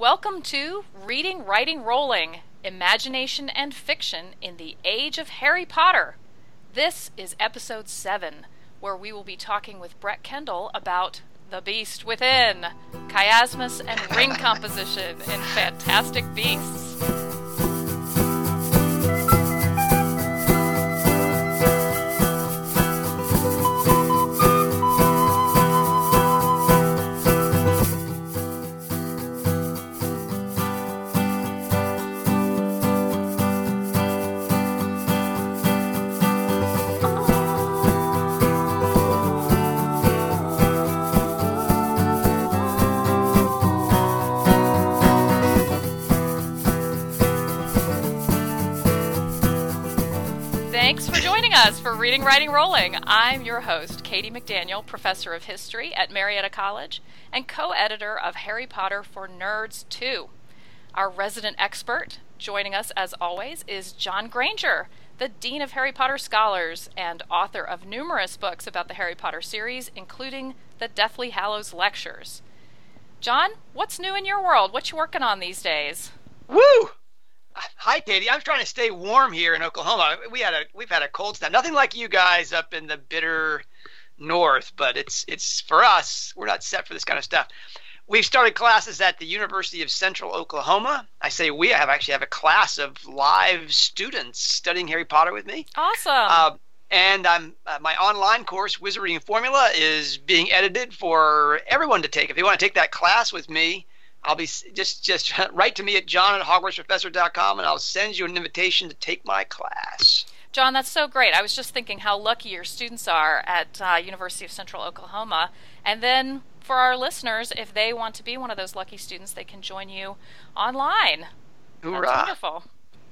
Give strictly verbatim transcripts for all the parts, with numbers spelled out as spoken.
Welcome to Reading, Writing, Rolling, Imagination and Fiction in the Age of Harry Potter. This is episode seven, where we will be talking with Brett Kendall about The Beast Within, chiasmus and ring composition in Fantastic Beasts. Thanks for joining us for Reading, Writing, Rolling. I'm your host, Katie McDaniel, Professor of History at Marietta College and co-editor of Harry Potter for Nerds two. Our resident expert joining us, as always, is John Granger, the Dean of Harry Potter Scholars and author of numerous books about the Harry Potter series, including the Deathly Hallows Lectures. John, what's new in your world? What you working on these days? Woo! Hi, Katie. I'm trying to stay warm here in Oklahoma. We had a we've had a cold snap. Nothing like you guys up in the bitter north, but it's it's for us. We're not set for this kind of stuff. We've started classes at the University of Central Oklahoma. I say we. I have actually have a class of live students studying Harry Potter with me. Awesome. Uh, and I'm uh, my online course, Wizarding Formula, is being edited for everyone to take. If they want to take that class with me, I'll be just just write to me at john at hogwarts professor dot com and I'll send you an invitation to take my class. John, that's so great. I was just thinking how lucky your students are at uh, University of Central Oklahoma. And then for our listeners, if they want to be one of those lucky students, they can join you online. Hoorah. That's wonderful.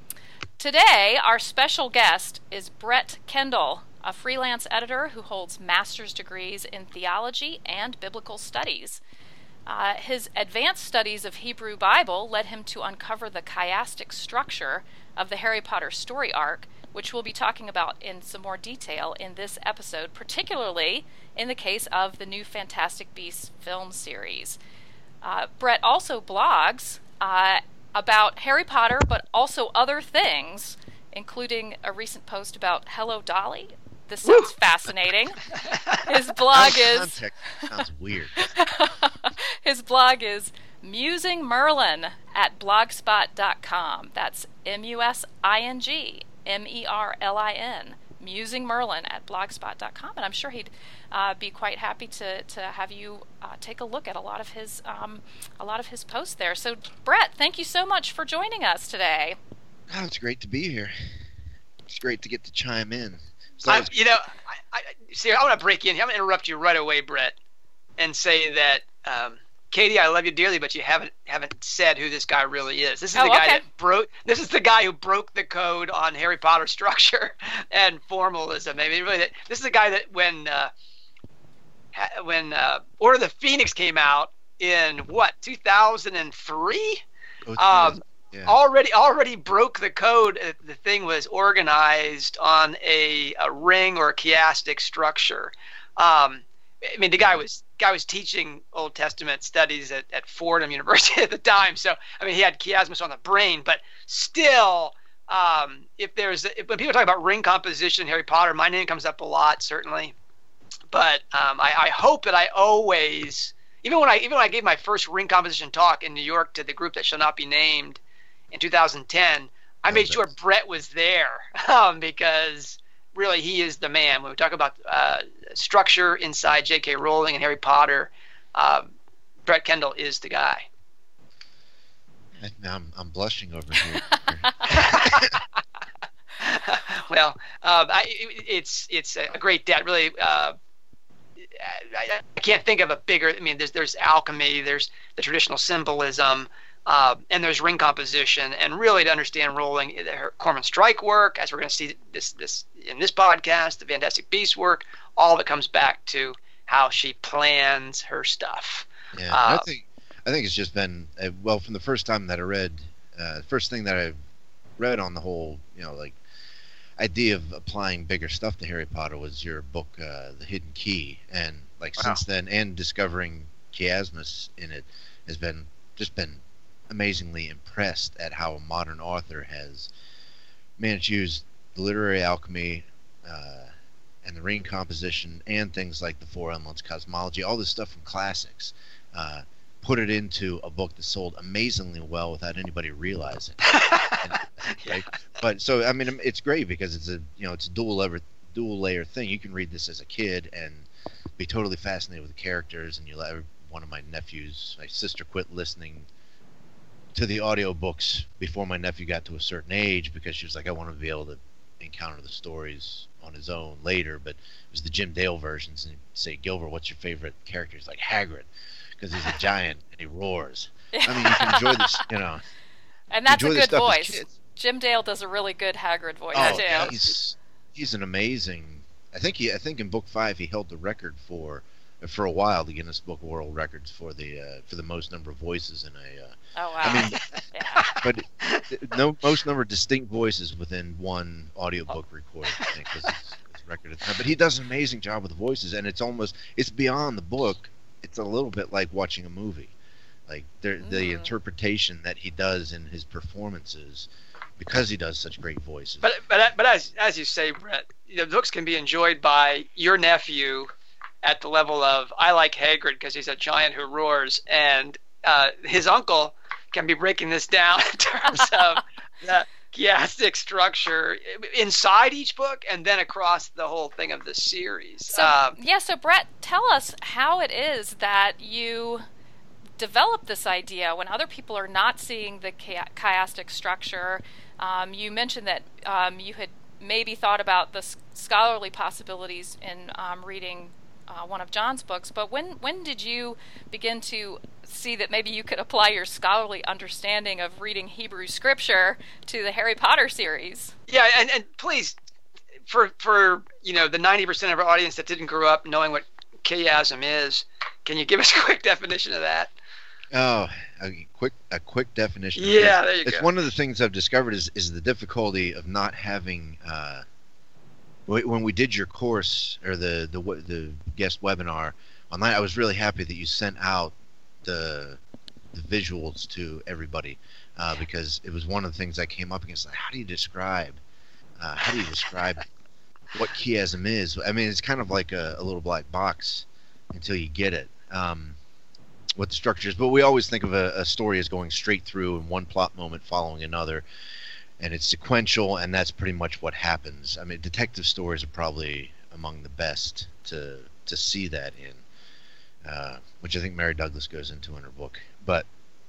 Today, our special guest is Brett Kendall, a freelance editor who holds master's degrees in theology and biblical studies. Uh, his advanced studies of Hebrew Bible led him to uncover the chiastic structure of the Harry Potter story arc, which we'll be talking about in some more detail in this episode, particularly in the case of the new Fantastic Beasts film series. Uh, Brett also blogs uh, about Harry Potter, but also other things, including a recent post about Hello Dolly. This sounds Woo! fascinating. His blog is... Context sounds weird. His blog is Musing Merlin at blogspot dot com. That's M U S I N G M E R L I N. Musing Merlin at blogspot dot com. And I'm sure he'd uh, be quite happy to, to have you uh, take a look at a lot of his um, a lot of his posts there. So, Brett, thank you so much for joining us today. Oh, it's great to be here. It's great to get to chime in. So I, you know, I, I, see, I want to break in here. I'm going to interrupt you right away, Brett, and say that, um, Katie, I love you dearly, but you haven't haven't said who this guy really is. This is oh, the guy okay. that broke. This is the guy who broke the code on Harry Potter structure and formalism. I mean, really, this is the guy that when uh, when uh, Order of the Phoenix came out in what two thousand three. Oh, um, Yeah. Already, already broke the code. The thing was organized on a, a ring or a chiastic structure. Um, I mean, the guy was guy was teaching Old Testament studies at, at Fordham University at the time. So, I mean, he had chiasmus on the brain. But still, um, if there's if, when people talk about ring composition, Harry Potter, my name comes up a lot, certainly. But um, I, I hope that I always, even when I even when I gave my first ring composition talk in New York to the group that shall not be named. In two thousand ten, I made sure Brett was there um, because really he is the man. When we talk about uh, structure inside J K Rowling and Harry Potter, uh, Brett Kendall is the guy. Now I'm, I'm blushing over here. Well, um, I, it's it's a great dad. Really, uh, I, I can't think of a bigger. I mean, there's there's alchemy, there's the traditional symbolism. Uh, and there's ring composition, and really to understand Rowling, her Cormoran Strike work, as we're going to see this this in this podcast, the Fantastic Beasts work, all of it comes back to how she plans her stuff. Yeah, uh, I think I think it's just been uh, well from the first time that I read, uh, first thing that I read on the whole, you know, like idea of applying bigger stuff to Harry Potter was your book, uh, The Hidden Key, and like wow. since then, and discovering chiasmus in it has been just been amazingly impressed at how a modern author has managed to use the literary alchemy uh, and the ring composition and things like the Four Elements, cosmology, all this stuff from classics, uh, put it into a book that sold amazingly well without anybody realizing. and, yeah. right? But so I mean, it's great because it's a you know it's a dual layer dual layer thing. You can read this as a kid and be totally fascinated with the characters, and you let one of my nephews, my sister, quit listening to the audiobooks before my nephew got to a certain age because she was like, I want to be able to encounter the stories on his own later. But it was the Jim Dale versions, and he'd say, Gilbert, what's your favorite character? He's like, Hagrid, because he's a giant and he roars. I mean, you can enjoy this, you know. And that's a enjoy this good stuff as voice. kids. Jim Dale does a really good Hagrid voice Oh, too. yeah, he's he's an amazing. I think he I think in book five he held the record for for a while, the Guinness Book of World Records for the uh, for the most number of voices in a. Uh, oh wow! I mean, yeah. but no most number of distinct voices within one audiobook recording. I think was his, his record at the time. But he does an amazing job with the voices, and it's almost it's beyond the book. It's a little bit like watching a movie, like mm. the interpretation that he does in his performances, because he does such great voices. But but but as as you say, Brett, you know, books can be enjoyed by your nephew at the level of I like Hagrid because he's a giant who roars, and uh, his uncle can be breaking this down in terms of the chiastic structure inside each book and then across the whole thing of the series. So, um, yeah, so Brett, tell us how it is that you developed this idea when other people are not seeing the chi- chiastic structure. Um, you mentioned that um, you had maybe thought about the scholarly possibilities in um, reading Uh, one of John's books, but when when did you begin to see that maybe you could apply your scholarly understanding of reading Hebrew scripture to the Harry Potter series? Yeah, and, and please, for for you know the ninety percent of our audience that didn't grow up knowing what chiasm is, can you give us a quick definition of that? Oh, a quick a quick definition. Yeah, there you it's go. It's one of the things I've discovered is is the difficulty of not having. Uh, When we did your course or the, the the guest webinar online, I was really happy that you sent out the the visuals to everybody uh, because it was one of the things I came up against. Like, how do you describe uh, how do you describe what chiasm is? I mean, it's kind of like a, a little black box until you get it. Um, what the structure is, but we always think of a, a story as going straight through and one plot moment following another. And it's sequential, and that's pretty much what happens. I mean, detective stories are probably among the best to to see that in, uh, which I think Mary Douglas goes into in her book. But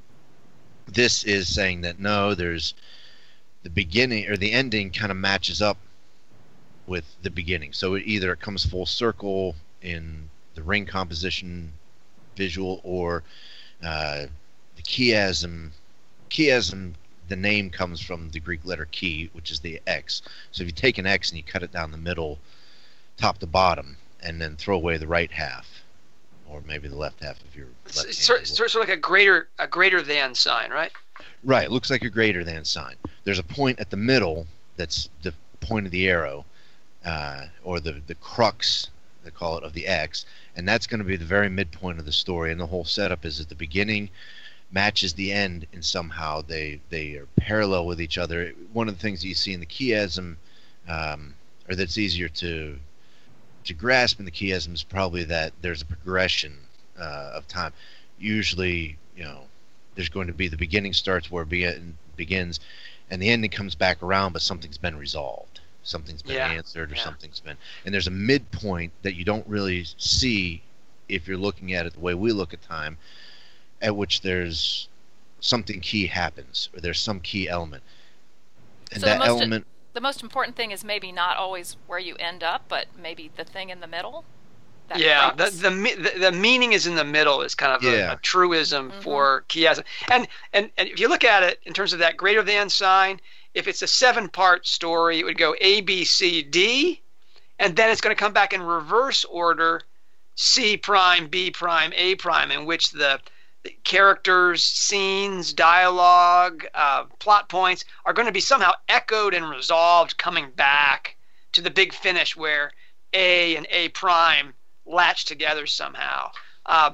this is saying that no, there's the beginning or the ending kind of matches up with the beginning. So it either it comes full circle in the ring composition visual, or uh, the chiasm. Chiasm. The name comes from the Greek letter chi, which is the X. So if you take an X and you cut it down the middle, top to bottom, and then throw away the right half, or maybe the left half if you're left-handed. It's sort, sort of like a greater a greater than sign, right? Right. It looks like a greater than sign. There's a point at the middle that's the point of the arrow, uh, or the the crux, they call it, of the X, and that's going to be the very midpoint of the story. And the whole setup is at the beginning matches the end, and somehow they they are parallel with each other. One of the things that you see in the chiasm, um, or that's easier to to grasp in the chiasm, is probably that there's a progression uh, of time. Usually, you know, there's going to be the beginning starts where it begin, begins, and the ending comes back around, but something's been resolved, something's been yeah. answered, or yeah. something's been, and there's a midpoint that you don't really see if you're looking at it the way we look at time, at which there's something key happens, or there's some key element, and so that the most, element. The most important thing is maybe not always where you end up, but maybe the thing in the middle. That yeah, the, crux. the the the meaning is in the middle is kind of Yeah. a, a truism Mm-hmm. for chiasm, and and and if you look at it in terms of that greater than sign, if it's a seven part story, it would go A B C D, and then it's going to come back in reverse order, C prime B prime A prime, in which the The characters, scenes, dialogue, uh, plot points are going to be somehow echoed and resolved, coming back to the big finish where A and A prime latch together somehow. Uh,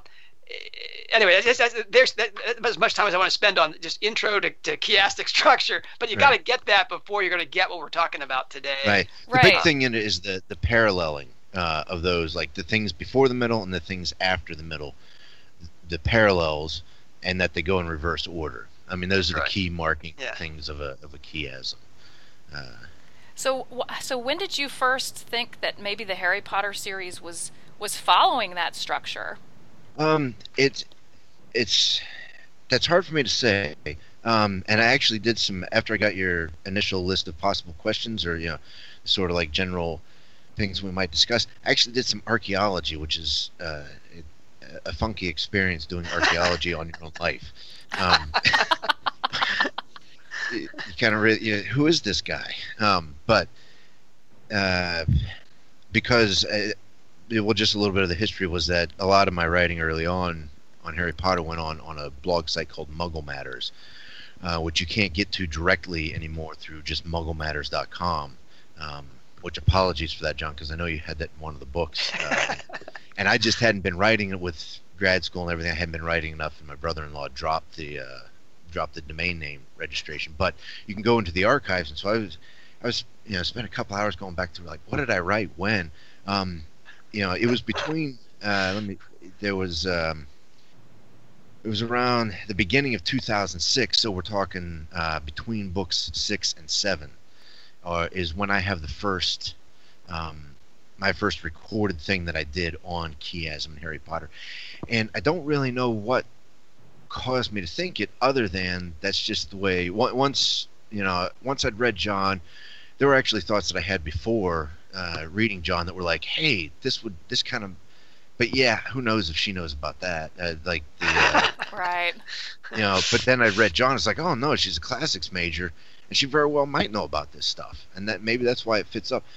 anyway, that's, that's, there's that, that's as much time as I want to spend on just intro to, to chiastic structure, but you Right. got to get that before you're going to get what we're talking about today. Right. The Right. big thing in it is the the paralleling uh, of those, like the things before the middle and the things after the middle, the parallels, and that they go in reverse order. I mean, those are Right. the key marking Yeah. things of a of a chiasm. Uh, So, wh- so when did you first think that maybe the Harry Potter series was was following that structure? Um, it's it's that's hard for me to say. Um, and I actually did some after I got your initial list of possible questions, or you know, sort of like general things we might discuss. I actually did some archaeology, which is uh, a funky experience doing archaeology on your own life. Um, you, you kind of really, you know, who is this guy? Um, but uh, because. Uh, well, just a little bit of the history was that a lot of my writing early on on Harry Potter went on on a blog site called Muggle Matters, uh, which you can't get to directly anymore through just muggle matters dot com. Um, which apologies for that, John, because I know you had that in one of the books. Uh, and I just hadn't been writing it with grad school and everything. I hadn't been writing enough, and my brother-in-law dropped the uh, dropped the domain name registration. But you can go into the archives, and so I was, I was, you know, spent a couple hours going back to like, what did I write when? Um, You know, it was between. Uh, let me. There was. Um, it was around the beginning of two thousand six, so we're talking uh, between books six and seven, uh, is when I have the first, um, my first recorded thing that I did on chiasm in Harry Potter, and I don't really know what caused me to think it, other than that's just the way. Once you know, once I'd read John, there were actually thoughts that I had before. Uh, reading John that were like, hey, this would this kind of, but yeah, who knows if she knows about that? Uh, like, the, uh, Right. you know. But then I read John. It's like, oh no, she's a classics major, and she very well might know about this stuff, and that maybe that's why it fits up.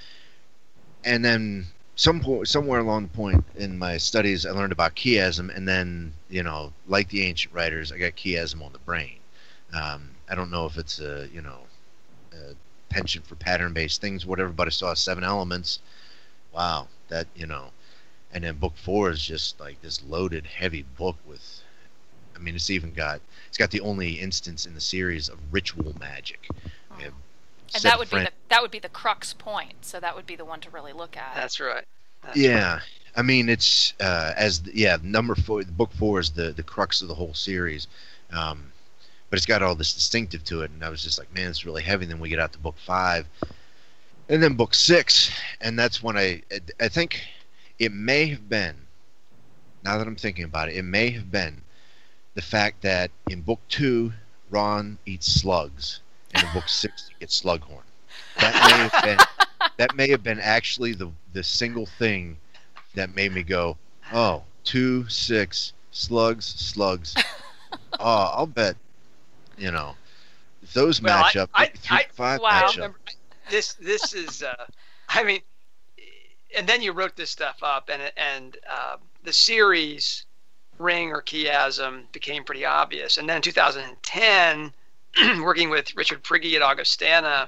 And then some point, somewhere along the point in my studies, I learned about chiasm, and then you know, like the ancient writers, I got chiasm on the brain. Um, I don't know if it's a you know. A, penchant for pattern-based things, whatever, but I saw seven elements. Wow, that, you know. And then book four is just like this loaded, heavy book with, I mean, it's even got, it's got the only instance in the series of ritual magic. Oh. We have And set that would be friend- the that would be the crux point. So that would be the one to really look at. That's right. That's yeah. right. I mean, it's, uh, as, yeah, number four, book four is the, the crux of the whole series. Um, But it's got all this distinctive to it, and I was just like, man, it's really heavy. And then we get out to book five, and then book six, and that's when I, I think it may have been, now that I'm thinking about it, it may have been the fact that in book two, Ron eats slugs, and in book six, he gets Slughorn. That may have been, that may have been actually the the single thing that made me go, oh, two, six, slugs, slugs. Oh, I'll bet. You know, if those Well, match I- up, I- three I- to five wow. match up. Remember, this this is uh, I mean, and then you wrote this stuff up, and and uh, the series ring or chiasm became pretty obvious. And then in two thousand ten, working with Richard Prigge at Augustana,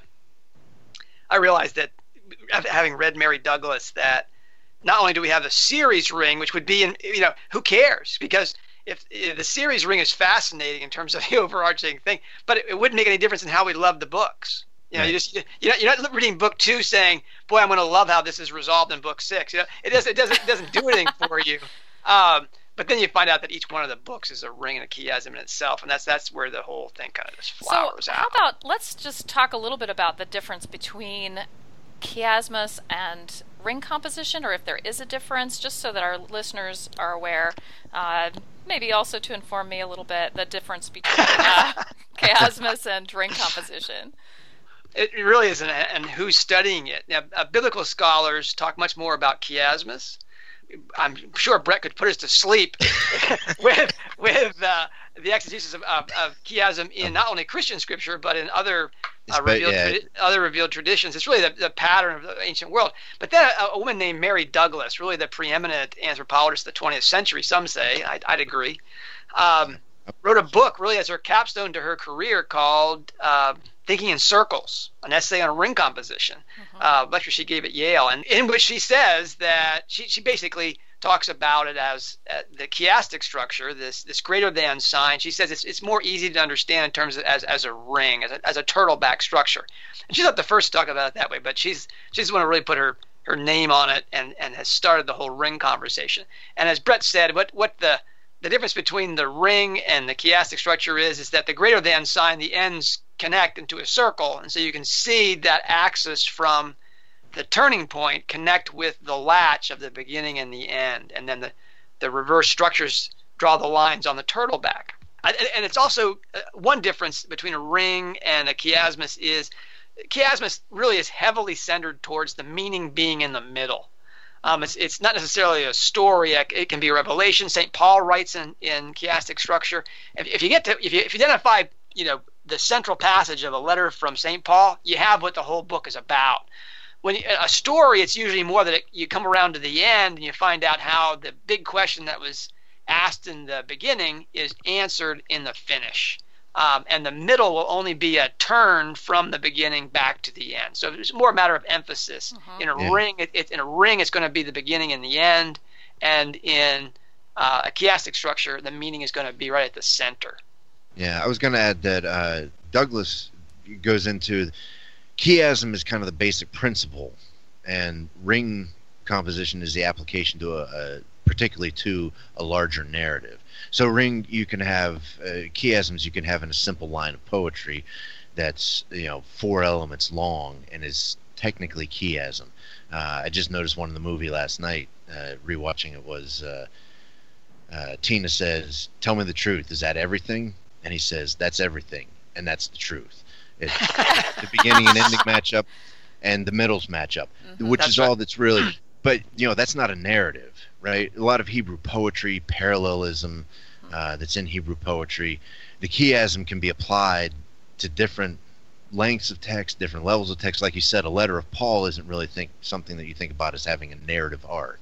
I realized that, having read Mary Douglas, that not only do we have the series ring, which would be in, you know, who cares? Because if, if the series ring is fascinating in terms of the overarching thing, but it, it wouldn't make any difference in how we love the books. You know, Right. you just you know, you're not reading book two saying, "Boy, I'm going to love how this is resolved in book six." You know, it doesn't it doesn't it doesn't do anything for you. Um, but then you find out that each one of the books is a ring and a chiasm in itself, and that's that's where the whole thing kind of just flowers so out. how about let's just talk a little bit about the difference between chiasmus and ring composition, or if there is a difference, just so that our listeners are aware. Uh, maybe also to inform me a little bit the difference between uh, chiasmus and ring composition. It really isn't, and who's studying it. Now, uh, biblical scholars talk much more about chiasmus. I'm sure Brett could put us to sleep with with uh, the exegesis of, of, of chiasm in not only Christian scripture but in other uh, It's ba- revealed yeah. tradi- other revealed traditions. It's really the, the pattern of the ancient world. But then a, a woman named Mary Douglas, really the preeminent anthropologist of the twentieth century, some say, I'd, I'd agree, um, wrote a book really as her capstone to her career called uh, Thinking in Circles, an essay on ring composition, Mm-hmm. uh, lecture she gave at Yale, and in which she says that she, she basically talks about it as uh, the chiastic structure, this this greater than sign. She says it's it's more easy to understand in terms of as as a ring, as a, as a turtleback structure. And she's not the first to talk about it that way, but she's she's the one to really put her her name on it and and has started the whole ring conversation. And as Brett said, what what the the difference between the ring and the chiastic structure is is that the greater than sign, the ends connect into a circle, and so you can see that axis from the turning point connect with the latch of the beginning and the end, and then the the reverse structures draw the lines on the turtleback. And it's also uh, one difference between a ring and a chiasmus is chiasmus really is heavily centered towards the meaning being in the middle. Um, it's it's not necessarily a story. It can be a revelation. Saint Paul writes in, in chiastic structure. If, if you get to if you, if you identify you know the central passage of a letter from Saint Paul, you have what the whole book is about. When you, a story, it's usually more that it, you come around to the end and you find out how the big question that was asked in the beginning is answered in the finish. Um, and the middle will only be a turn from the beginning back to the end. So it's more a matter of emphasis. Uh-huh. In a yeah. ring, it, it, in a ring, it's going to be the beginning and the end, and in uh, a chiastic structure, the meaning is going to be right at the center. Yeah, I was going to add that uh, Douglas goes into chiasm is kind of the basic principle, and ring composition is the application to a, a particularly to a larger narrative. So ring, you can have uh, chiasms you can have in a simple line of poetry that's you know four elements long and is technically chiasm. Uh, I just noticed one in the movie last night. Uh, rewatching it was uh, uh, Tina says, "Tell me the truth. Is that everything?" And he says, "That's everything, and that's the truth." It's the beginning and ending matchup, and the middles matchup, mm-hmm, which is right. all that's really. But you know that's not a narrative, right? A lot of Hebrew poetry, parallelism uh, that's in Hebrew poetry, the chiasm can be applied to different lengths of text, different levels of text. Like you said, a letter of Paul isn't really think something that you think about as having a narrative arc,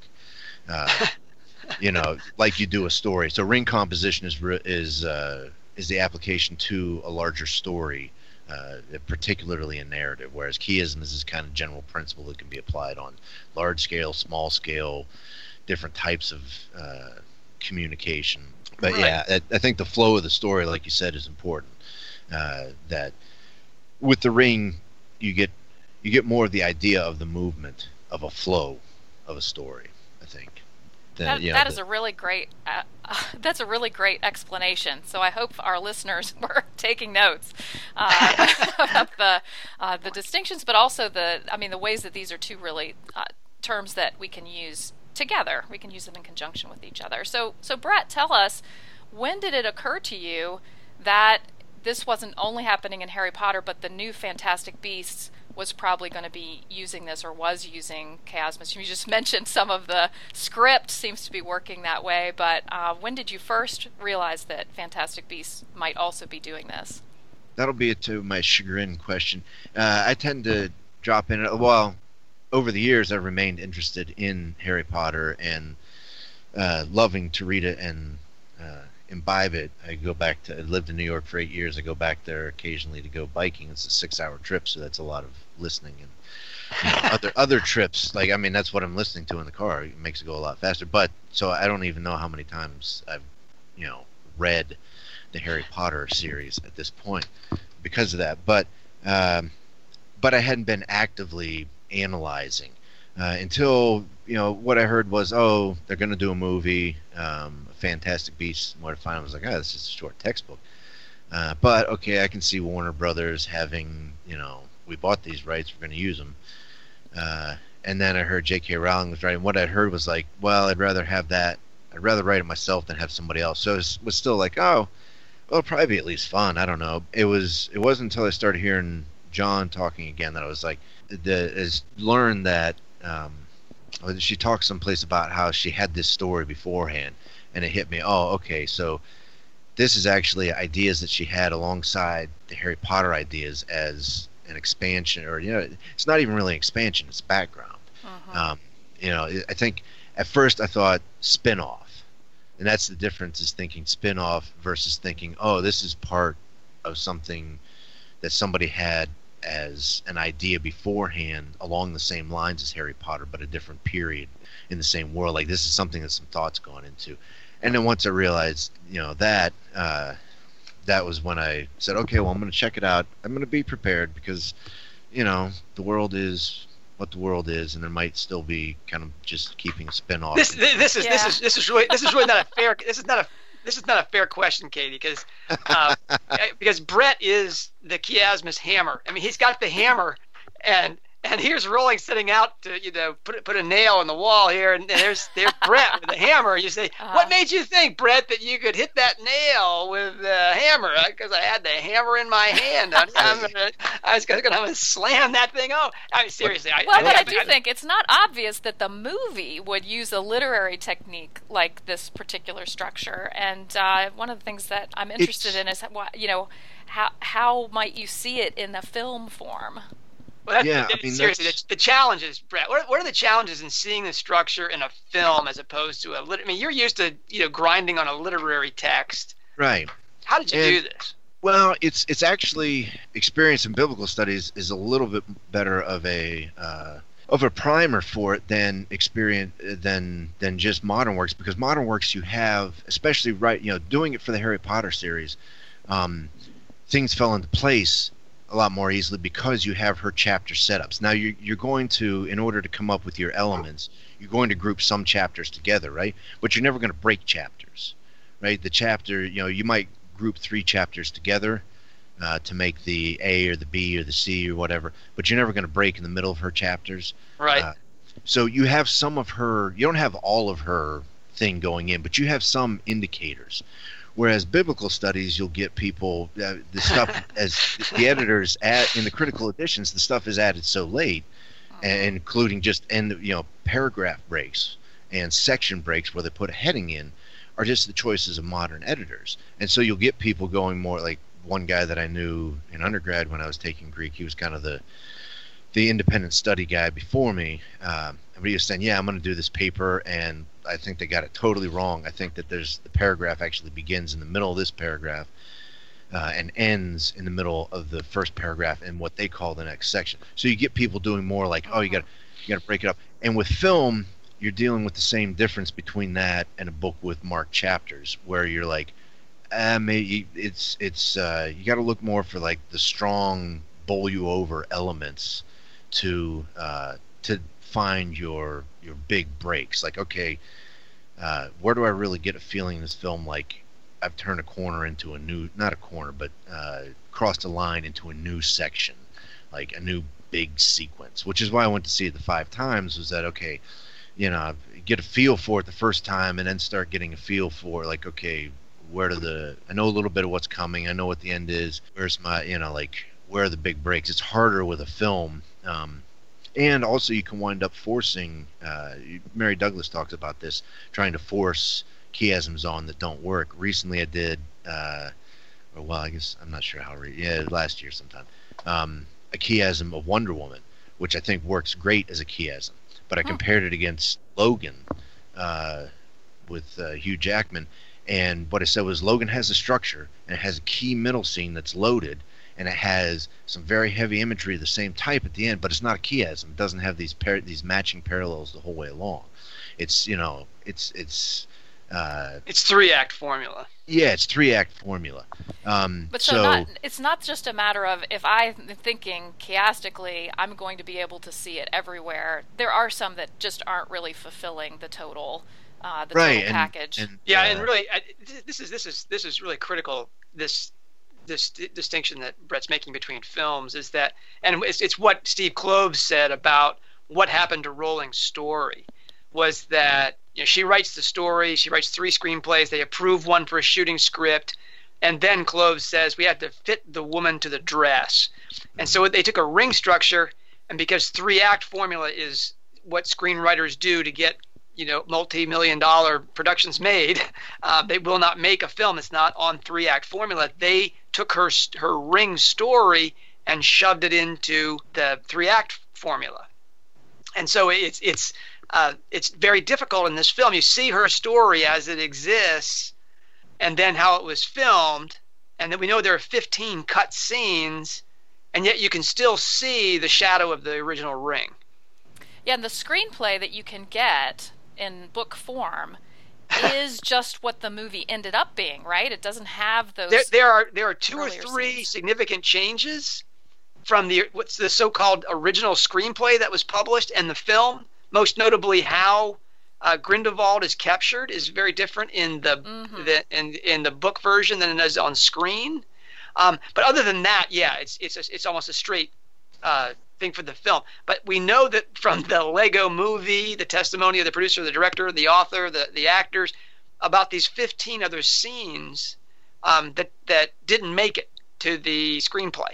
uh, you know, like you do a story. So ring composition is is uh, is the application to a larger story. Uh, particularly a narrative, whereas chiasm is this kind of general principle that can be applied on large scale, small scale, different types of uh, communication. But right. yeah, I, I think the flow of the story, like you said, is important. Uh, that with the ring, you get you get more of the idea of the movement of a flow of a story, I think. The, that you know, that the, is a really great uh, uh, that's a really great explanation. So I hope our listeners were taking notes uh, about the uh, the distinctions, but also the I mean the ways that these are two really uh, terms that we can use together. We can use them in conjunction with each other. So so Brett, tell us, when did it occur to you that this wasn't only happening in Harry Potter, but the new Fantastic Beasts was probably going to be using this or was using chiasmus? You just mentioned some of the script seems to be working that way, but uh, when did you first realize that Fantastic Beasts might also be doing this? That'll be a to my chagrin question. Uh, I tend to drop in. Well, over the years, I've remained interested in Harry Potter and uh, loving to read it and uh, imbibe it. I go back to, I lived in New York for eight years. I go back there occasionally to go biking. It's a six-hour trip, so that's a lot of listening and you know, other other trips. Like I mean, that's what I'm listening to in the car. It makes it go a lot faster. But so I don't even know how many times I've you know read the Harry Potter series at this point because of that. But um, but I hadn't been actively analyzing uh, until you know what I heard was, oh, they're going to do a movie. Um, Fantastic Beasts. What I found was like, oh, this is a short textbook. Uh, but okay, I can see Warner Brothers having, you know, we bought these rights, we're going to use them. Uh, and then I heard J K Rowling was writing. What I heard was like, well, I'd rather have that. I'd rather write it myself than have somebody else. So it was still like, oh, well, it'll probably be at least fun. I don't know. It was. It wasn't until I started hearing John talking again that I was like, the is learned that um, she talked someplace about how she had this story beforehand. And it hit me, oh, okay, so this is actually ideas that she had alongside the Harry Potter ideas as an expansion, or, you know, it's not even really an expansion, it's background. Uh-huh. Um, you know, I think at first I thought spin-off, and that's the difference, is thinking spin-off versus thinking, oh, this is part of something that somebody had as an idea beforehand along the same lines as Harry Potter, but a different period in the same world. Like, this is something that some thought's gone into. And then once I realized, you know, that, uh, that was when I said, okay, well, I'm going to check it out. I'm going to be prepared because, you know, the world is what the world is, and there might still be kind of just keeping a spin off. This, this is Yeah. this is this is really this is really not a fair this is not a this is not a fair question, Katie, because uh, because Brett is the chiasmus hammer. I mean, he's got the hammer, and and here's Rowling setting out to, you know, put put a nail in the wall here, and there's there's Brett with the hammer. You say, Uh-huh. what made you think, Brett, that you could hit that nail with the hammer? Because I had the hammer in my hand. I'm gonna, I was going to slam that thing out. I mean, seriously. I, Well, I, but I I, do I, think it's not obvious that the movie would use a literary technique like this particular structure. And uh, one of the things that I'm interested It's- in is, what- you know, how how might you see it in the film form? Well, that's, Yeah, I that's- mean, seriously, that's- the, the challenges, Brett. What are, what are the challenges in seeing the structure in a film as opposed to a lit? I mean, you're used to, you know, grinding on a literary text. Right. How did you And- do this? Well, it's it's actually experience in biblical studies is a little bit better of a uh, of a primer for it than experience than than just modern works, because modern works you have, especially right, you know, doing it for the Harry Potter series, um, things fell into place a lot more easily because you have her chapter setups. Now you're you're going to, in order to come up with your elements, you're going to group some chapters together, right? But you're never going to break chapters, right? The chapter, you know, you might group three chapters together uh, to make the A or the B or the C or whatever, but you're never going to break in the middle of her chapters. Right. Uh, so you have some of her, you don't have all of her thing going in, but you have some indicators. Whereas biblical studies, you'll get people, uh, the stuff, as the editors add, in the critical editions, the stuff is added so late, and including just, and you know, paragraph breaks and section breaks where they put a heading in, are just the choices of modern editors. And so you'll get people going more, like one guy that I knew in undergrad when I was taking Greek, he was kind of the the independent study guy before me. Um, and he was saying, yeah, I'm going to do this paper, and I think they got it totally wrong. I think that there's the paragraph actually begins in the middle of this paragraph uh, and ends in the middle of the first paragraph in what they call the next section. So you get people doing more like, oh, you got you got to break it up. And with film, you're dealing with the same difference between that and a book with marked chapters, where you're like, uh, maybe it's it's uh, you got to look more for like the strong bowl you over elements to uh, to find your your big breaks. Like, okay, uh, where do I really get a feeling in this film like I've turned a corner into a new, not a corner, but uh, crossed a line into a new section, like a new big sequence. Which is why I went to see it the five times. Was that okay? You know, get a feel for it the first time, and then start getting a feel for like, okay, where do the I know a little bit of what's coming. I know what the end is. Where's my, you know, like where are the big breaks? It's harder with a film. Um, and also you can wind up forcing, uh, Mary Douglas talks about this, trying to force chiasms on that don't work. Recently I did, uh, or well, I guess, I'm not sure how, re- yeah, last year sometime, um, a chiasm of Wonder Woman, which I think works great as a chiasm. But I Hmm. compared it against Logan uh, with uh, Hugh Jackman, and what I said was Logan has a structure, and it has a key middle scene that's loaded, and it has some very heavy imagery of the same type at the end, but it's not a chiasm. It doesn't have these par- these matching parallels the whole way along. It's, you know, it's it's uh, It's three act formula. yeah, it's three act formula. Um, But so, so not, it's not just a matter of if I'm thinking chiastically, I'm going to be able to see it everywhere. There are some that just aren't really fulfilling the total, uh, the right, total and, package. and, Yeah, uh, and really, I, this is this is this is really critical. This this d- distinction that Brett's making between films is that, and it's, it's what Steve Kloves said about what happened to Rowling's story, was that, you know, she writes the story, she writes three screenplays, they approve one for a shooting script, and then Kloves says we had to fit the woman to the dress, and so they took a ring structure, and because three act formula is what screenwriters do to get, you know, multi-million dollar productions made, uh, they will not make a film that's not on three act formula. They took her her ring story and shoved it into the three act formula, and so it's it's uh, it's very difficult in this film. You see her story as it exists, and then how it was filmed, and then we know there are fifteen cut scenes, and yet you can still see the shadow of the original ring. Yeah, and the screenplay that you can get in book form is just what the movie ended up being, right? It doesn't have those. There, there are there are two or earlier three scenes. significant changes from the what's the so-called original screenplay that was published and the film. Most notably, how uh, Grindelwald is captured is very different in the, Mm-hmm. the in in the book version than it is on screen. Um, but other than that, yeah, it's it's a, it's almost a straight uh, thing for the film. But we know that from the Lego movie, the testimony of the producer, the director, the author, the the actors, about these fifteen other scenes um, that that didn't make it to the screenplay,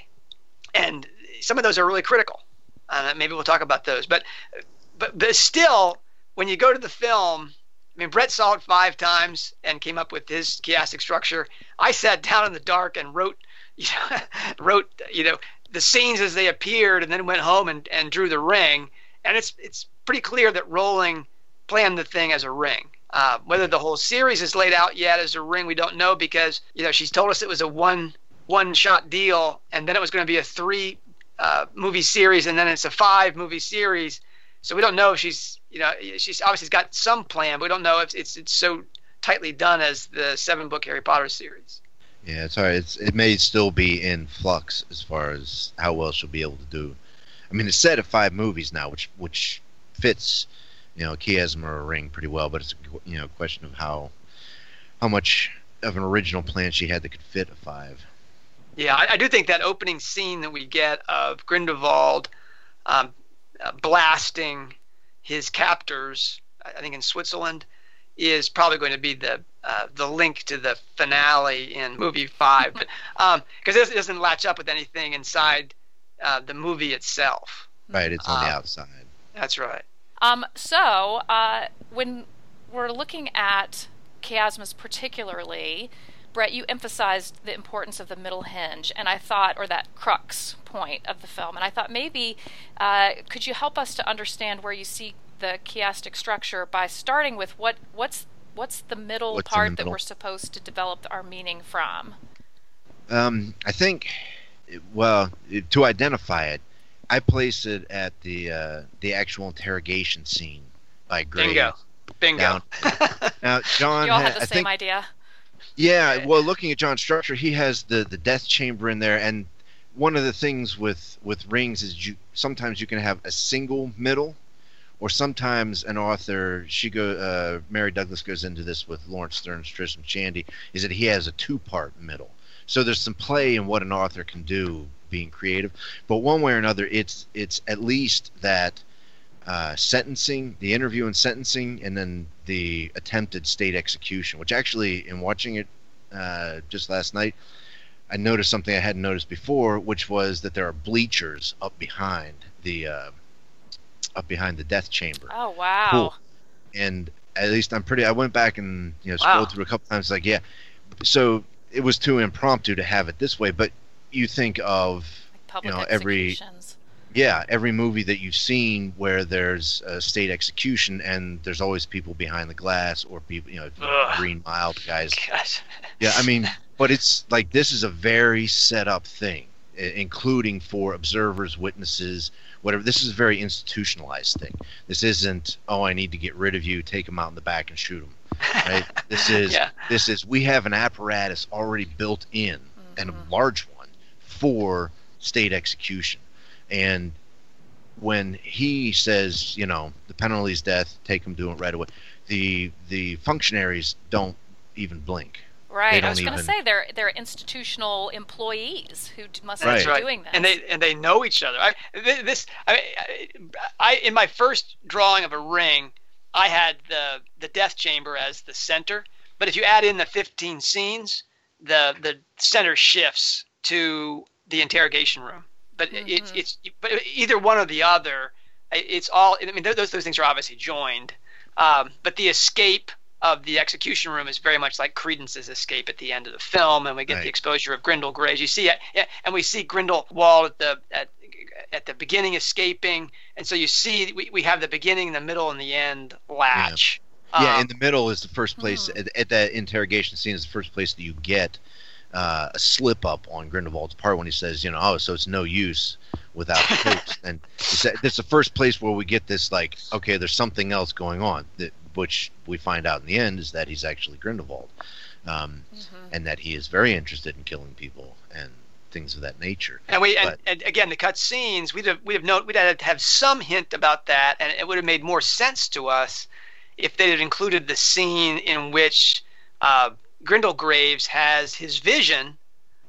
and some of those are really critical. Uh, maybe we'll talk about those. But but but still, when you go to the film, I mean, Brett saw it five times and came up with his chiastic structure. I sat down in the dark and wrote, you know, wrote, you know, the scenes as they appeared, and then went home and, and drew the ring. And it's it's pretty clear that Rowling planned the thing as a ring. Uh, whether the whole series is laid out yet as a ring, we don't know, because you know she's told us it was a one one shot deal, and then it was going to be a three uh, movie series, and then it's a five movie series. So we don't know if she's, you know, she's obviously got some plan, but we don't know if it's it's so tightly done as the seven book Harry Potter series. Yeah, it's all right. It's, it may still be in flux as far as how well she'll be able to do. I mean, it's set at five movies now, which which fits, you know, a chiasm or a ring pretty well. But it's a, you know, question of how how much of an original plan she had that could fit a five. Yeah, I, I do think that opening scene that we get of Grindelwald um, uh, blasting his captors, I think in Switzerland, is probably going to be the uh, the link to the finale in movie five, but because um, it doesn't latch up with anything inside uh, the movie itself. Right, it's on Um, the outside. That's right. Um, so, uh, when we're looking at chiasmus particularly, Brett, you emphasized the importance of the middle hinge, and I thought, or that crux point of the film, and I thought maybe, uh, could you help us to understand where you see the chiastic structure by starting with what what's what's the middle What's in part the that middle? we're supposed to develop our meaning from? Um, I think, well, to identify it, I place it at the uh, the actual interrogation scene by Graves. Bingo. Bingo. Down. Now, John, You all ha- have the I same think, idea. yeah. Well, looking at John's structure, he has the the death chamber in there, and one of the things with with rings is you sometimes you can have a single middle, or sometimes an author, she go uh, Mary Douglas goes into this with Lawrence Stern's Tristram Shandy, is that he has a two part middle. So there's some play in what an author can do, being creative, but one way or another, it's it's at least that uh, sentencing, the interview and sentencing, and then the attempted state execution. Which actually, in watching it uh, just last night, I noticed something I hadn't noticed before, which was that there are bleachers up behind the uh, up behind the death chamber. Oh, wow. Cool. And at least I'm pretty. I went back and you know Wow. scrolled through a couple times. Like, yeah, so it was too impromptu to have it this way. But you think of Like public you know, every- executions. yeah, every movie that you've seen where there's a state execution and there's always people behind the glass or people, you know, Ugh. Green Mile guys. Gosh. Yeah, I mean, but it's like this is a very set up thing, i- including for observers, witnesses, whatever. This is a very institutionalized thing. This isn't, oh, I need to get rid of you, take them out in the back and shoot them. Right? This is Yeah. this is we have an apparatus already built in, and a Mhm. large one, for state execution. And when he says, you know, the penalty's death, take him, do it right away, the the functionaries don't even blink. Right. I don't was going to even- say they're they're institutional employees who d- must That's be right. doing this. And they and they know each other. I, thi- this I, I, I in my first drawing of a ring, I had the the death chamber as the center. But if you add in the fifteen scenes, the the center shifts to the interrogation room. But it, it's Mhm. it's but either one or the other. It's all. I mean, those those things are obviously joined. Um, but the escape of the execution room is very much like Credence's escape at the end of the film, and we get Right. the exposure of Grindel Graves. You see it, yeah, and we see Grindelwald at the at, at the beginning escaping, and so you see we, we have the beginning, the middle, and the end latch. Yeah, Um, in the middle is the first place Mhm. at, at that interrogation scene is the first place that you get uh, a slip up on Grindelwald's part when he says, you know, oh, so it's no use without the hopes. And it's, it's the first place where we get this, like, okay, there's something else going on, that, which we find out in the end is that he's actually Grindelwald, um, mm-hmm. and that he is very interested in killing people and things of that nature. And we but, and, and again, the cut scenes, we'd have we'd have known, we'd have to have some hint about that, and it would have made more sense to us if they had included the scene in which uh, Grindel Graves has his vision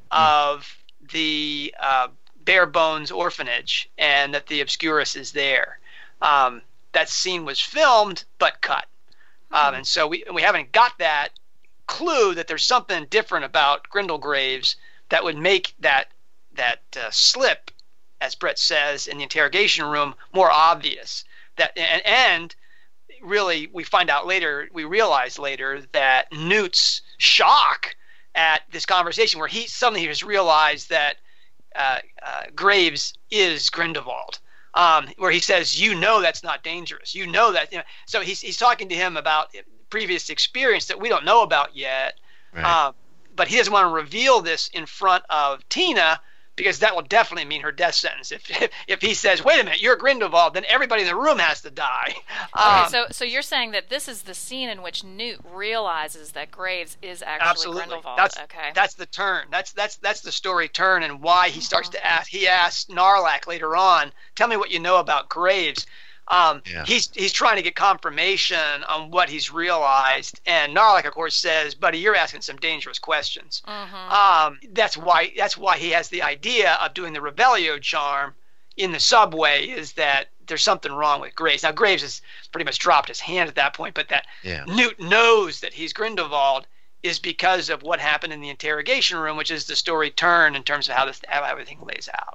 of the uh, Bare Bones orphanage, and that the Obscurus is there. Um, that scene was filmed but cut, um, and so we we haven't got that clue that there's something different about Grindel Graves that would make that that uh, slip, as Brett says, in the interrogation room more obvious. That and, and really, we find out later, we realize later that Newt's shock at this conversation, where he suddenly has realized that uh, uh, Graves is Grindelwald, um, where he says, "You know that's not dangerous. You know that." You know. So he's he's talking to him about previous experience that we don't know about yet. Right. Um, but he doesn't want to reveal this in front of Tina, because that will definitely mean her death sentence. If if, if he says, "Wait a minute, you're Grindelwald," then everybody in the room has to die. Okay, Um, so so you're saying that this is the scene in which Newt realizes that Graves is actually absolutely. Grindelwald. That's okay. that's the turn. That's that's that's the story turn, and why he starts to ask. He asks Narlac later on, "Tell me what you know about Graves." Um, yeah. He's he's trying to get confirmation on what he's realized, and Narlac, of course, says, "Buddy, you're asking some dangerous questions." Mm-hmm. Um, that's why that's why he has the idea of doing the Revelio charm in the subway, is that there's something wrong with Graves. Now, Graves has pretty much dropped his hand at that point, but that yeah. Newt knows that he's Grindelwald is because of what happened in the interrogation room, which is the story turn in terms of how this how everything lays out.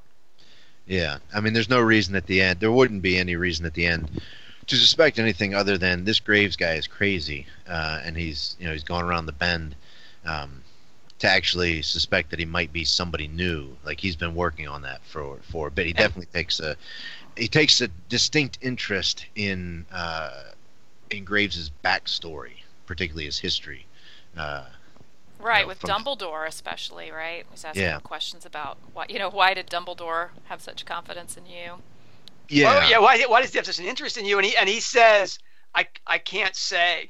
Yeah, I mean, there's no reason at the end. There wouldn't be any reason at the end to suspect anything other than this Graves guy is crazy, uh, and he's you know he's going around the bend. Um, to actually suspect that he might be somebody new, like he's been working on that for for a bit. He definitely takes a he takes a distinct interest in uh, in Graves's backstory, particularly his history. Uh, Right, you know, with from, Dumbledore especially, right? He's asking yeah. him questions about why, you know, why did Dumbledore have such confidence in you? Yeah, well, yeah. Why, why does he have such an interest in you? And he and he says, "I, I can't say."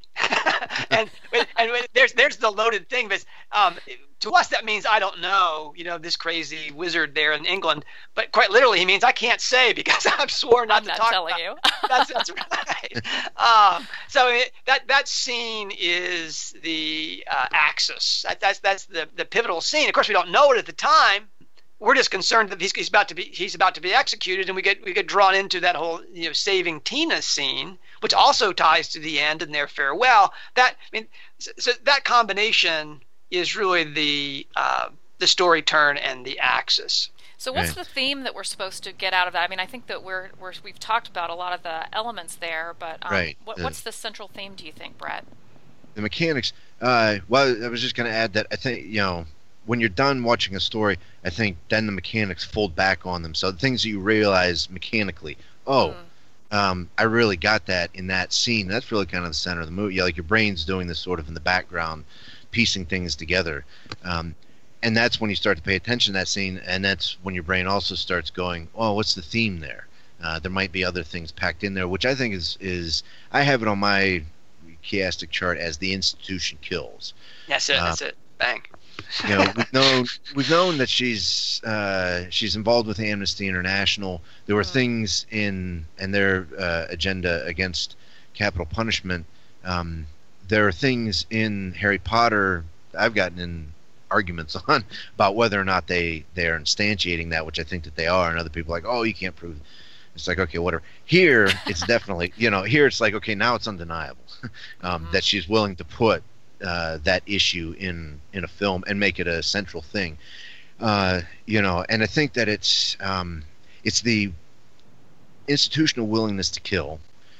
and and there's there's the loaded thing, but um, to us that means I don't know. You know, this crazy wizard there in England. But quite literally, he means I can't say because I've sworn not I'm to not talk telling about you. That's that's right. Um, so it, that that scene is the uh, axis. That, that's that's the the pivotal scene. Of course, we don't know it at the time. We're just concerned that he's, he's about to be he's about to be executed, and we get we get drawn into that whole you know saving Tina scene, which also ties to the end and their farewell. That I mean, so, so that combination is really the uh, the story turn and the axis. So what's Right. the theme that we're supposed to get out of that? I mean, I think that we're, we're we've talked about a lot of the elements there, but um, Right. what, The- what's the central theme, do you think, Brett? the mechanics. Uh, well, I was just going to add that I think you know when you're done watching a story, I think then the mechanics fold back on them. So the things that you realize mechanically, oh, Mm. um, I really got that in that scene. That's really kind of the center of the movie. Yeah, like your brain's doing this sort of in the background, piecing things together. Um, and that's when you start to pay attention to that scene, and that's when your brain also starts going, oh, what's the theme there? Uh, there might be other things packed in there, which I think is, is I have it on my chiastic chart as the institution kills. That's it. Uh, That's it. Bang. You know, we've known we've known that she's uh, she's involved with Amnesty International. There were Mhm. things in and their uh, agenda against capital punishment. Um, there are things in Harry Potter I've gotten in arguments on about whether or not they they are instantiating that, which I think that they are, and other people are like, oh, you can't prove. It's like, okay, whatever. Here, it's definitely, you know, here it's like, okay, now it's undeniable um, Mhm. that she's willing to put uh, that issue in in a film and make it a central thing. Uh, you know, and I think that it's um, it's the institutional willingness to kill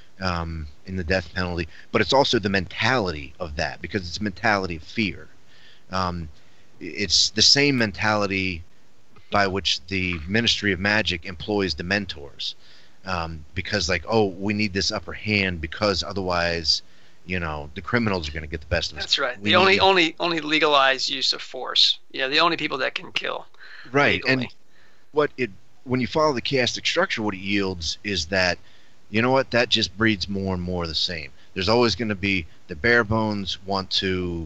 um, in the death penalty, but it's also the mentality of that, because it's a mentality of fear. Um, it's the same mentality by which the Ministry of Magic employs the mentors, um, because like, oh, we need this upper hand because otherwise, you know, the criminals are going to get the best of us. That's right. We the only need- only only legalized use of force. Yeah, the only people that can kill. right. legally. And what it when you follow the chiastic structure, what it yields is that, you know what, that just breeds more and more of the same. There's always going to be the bare bones want to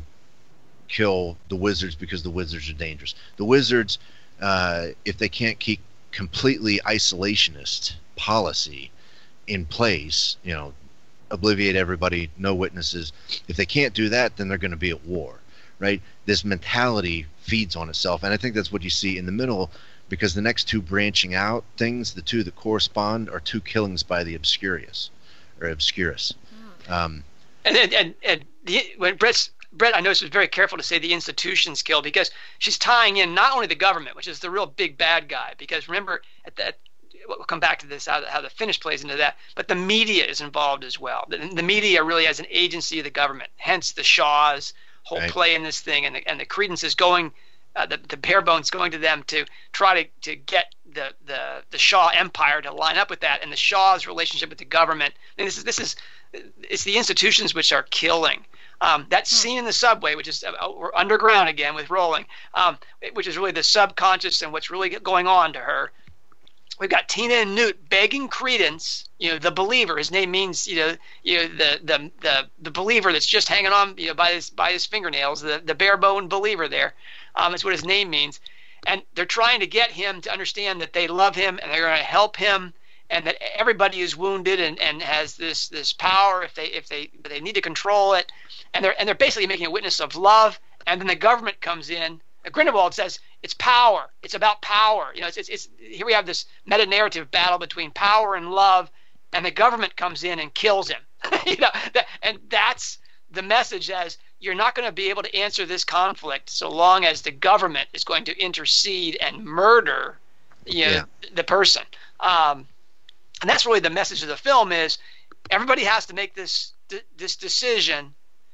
kill the wizards because the wizards are dangerous. The wizards, uh, if they can't keep completely isolationist policy in place, you know, obliviate everybody, no witnesses. If they can't do that, then they're going to be at war, right? This mentality feeds on itself, and I think that's what you see in the middle, because the next two branching out things, the two that correspond, are two killings by the Obscurious, or Obscurus. Um, And and and, and the, when Brett's Brett, I noticed was very careful to say the institutions kill, because she's tying in not only the government, which is the real big bad guy, because remember at that. We'll come back to this, how the, how the finish plays into that. But the media is involved as well. The, the media really as an agency of the government, hence the Shaw's whole Right. play in this thing, and the, and the credence is going, uh, the, the bare bones going to them to try to, to get the, the, the Shaw empire to line up with that, and the Shaw's relationship with the government. And this is, this is it's the institutions which are killing. Um, that scene in the subway, which is uh, we're underground again with Rolling, um, which is really the subconscious and what's really going on to her. We've got Tina and Newt begging Credence, you know, the believer. His name means, you know, you know, the the the, the believer that's just hanging on, you know, by his by his fingernails. The the bare bone believer there, um, is what his name means. And they're trying to get him to understand that they love him and they're going to help him, and that everybody is wounded and, and has this this power if they if they but they need to control it. And they're and they're basically making a witness of love. And then the government comes in. Grindelwald says it's power. It's about power. You know, it's, it's, it's here we have this meta-narrative battle between power and love, and the government comes in and kills him. you know, that, and that's the message: as you're not going to be able to answer this conflict so long as the government is going to intercede and murder, you know, Yeah. the person. Um, and that's really the message of the film: is everybody has to make this this decision,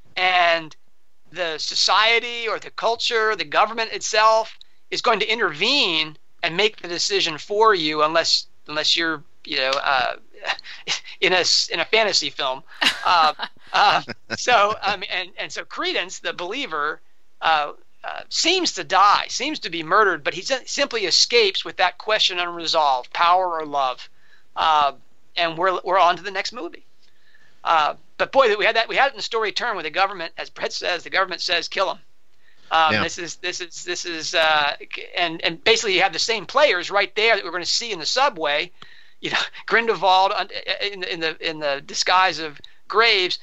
and the society or the culture, the government itself is going to intervene and make the decision for you, unless unless you're, you know, uh, in a in a fantasy film. Uh, uh, so um, and and so Credence, the believer, uh, uh, seems to die, seems to be murdered, but he simply escapes with that question unresolved: power or love. Uh, and we're we're on to the next movie. Uh, but boy, we had that. We had it in the story turn where the government, as Brett says, the government says kill him. Um, Yeah. This is this is this is uh, and and basically you have the same players right there that we're going to see in the subway. You know, Grindelwald in the in the in the disguise of Graves,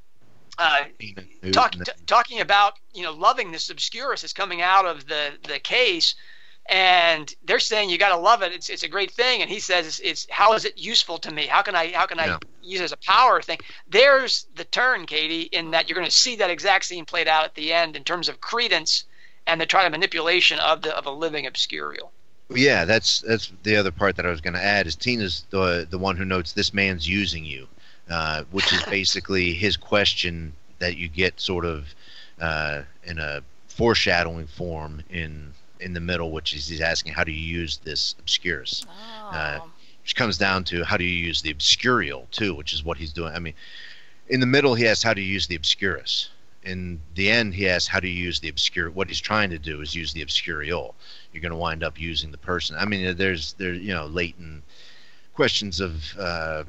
uh, talk, t- talking about, you know, loving this Obscurus is coming out of the the case. And they're saying you got to love it. It's it's a great thing. And he says, it's, it's how is it useful to me? How can I how can Yeah. I use it as a power thing? There's the turn, Katie, in that you're going to see that exact scene played out at the end in terms of Credence and the try to manipulation of the of a living Obscurial. Yeah, that's that's the other part that I was going to add. Is Tina's the the one who notes this man's using you, uh, which is basically his question that you get sort of uh, in a foreshadowing form in. in the middle, which is he's asking, how do you use this Obscurus? Oh. Uh, which comes down to how do you use the Obscurial too, which is what he's doing. I mean, in the middle he asks how do you use the Obscurus. In the end he asks how do you use the Obscur. What he's trying to do is use the Obscurial. You're going to wind up using the person. I mean, there's there's you know latent questions of uh,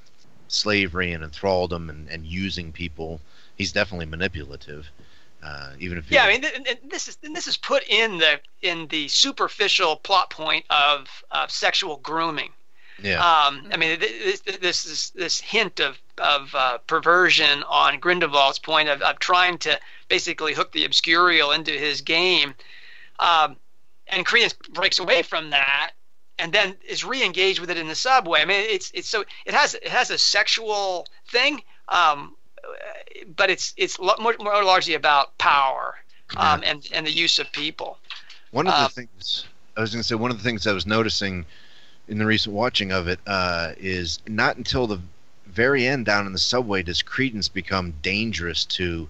slavery and enthralldom and, and using people. He's definitely manipulative. Uh, even if Yeah, I mean, th- th- this is and this is put in the in the superficial plot point of, of sexual grooming. yeah Um, I mean, this, this is this hint of of uh, perversion on Grindelwald's point of, of trying to basically hook the Obscurial into his game, um, and Credence breaks away from that, and then is re-engaged with it in the subway. I mean, it's it's so it has it has a sexual thing. Um, but it's it's more, more largely about power, um, and and the use of people. One of the Uh, things I was going to say, one of the things I was noticing in the recent watching of it uh, is not until the very end down in the subway does Credence become dangerous to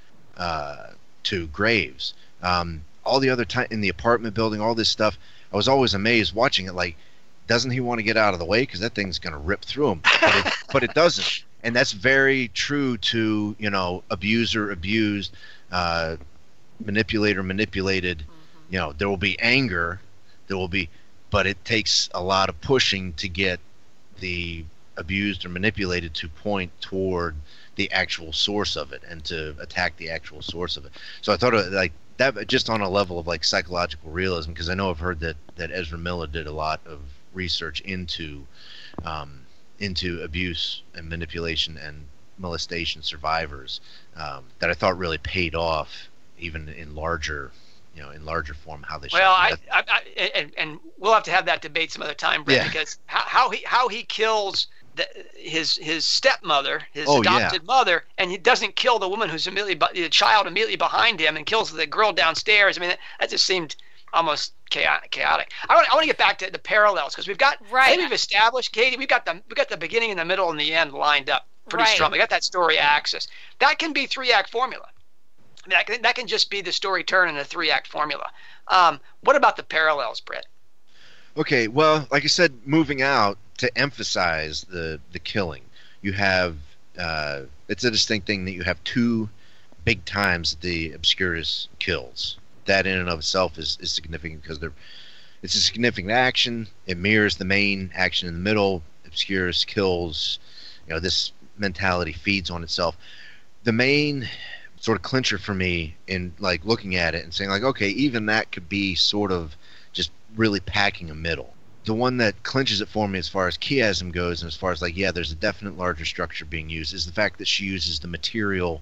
uh, to Graves. Um, all the other time in the apartment building, all this stuff, I was always amazed watching it. Like, doesn't he want to get out of the way because that thing's going to rip through him? But it, but it doesn't. and that's very true to, you know, abuser abused, uh, manipulator manipulated. Mm-hmm. You know, there will be anger, there will be, but it takes a lot of pushing to get the abused or manipulated to point toward the actual source of it and to attack the actual source of it. So I thought, like, that just on a level of like psychological realism, because I know I've heard that that Ezra Miller did a lot of research into um, into abuse and manipulation and molestation survivors, um, that I thought really paid off, even in larger, you know, in larger form, how they. Well, I, I, I and, and we'll have to have that debate some other time, Brett, yeah. because how, how he how he kills the, his his stepmother, his oh, adopted yeah. mother, and he doesn't kill the woman who's immediately the child immediately behind him, and kills the girl downstairs. I mean, that, that just seemed almost chaotic. Chaotic. I want I want to get back to the parallels, because we've got right. I think we've established, Katie, we've got the we got the beginning and the middle and the end lined up pretty right. strong. We got that story axis. That can be three act formula. I mean, that can, that can just be the story turn in a three act formula. Um, what about the parallels, Brett? Okay, well, like I said, moving out to emphasize the the killing, you have uh, it's a distinct thing that you have two big times the Obscurus kills. That in and of itself is, is significant, because they're it's a significant action. It mirrors the main action in the middle. Obscurus kills. You know, this mentality feeds on itself. The main sort of clincher for me in like looking at it and saying like, okay, even that could be sort of just really packing a middle. The one that clinches it for me as far as chiasm goes, and as far as like, yeah, there's a definite larger structure being used, is the fact that she uses the material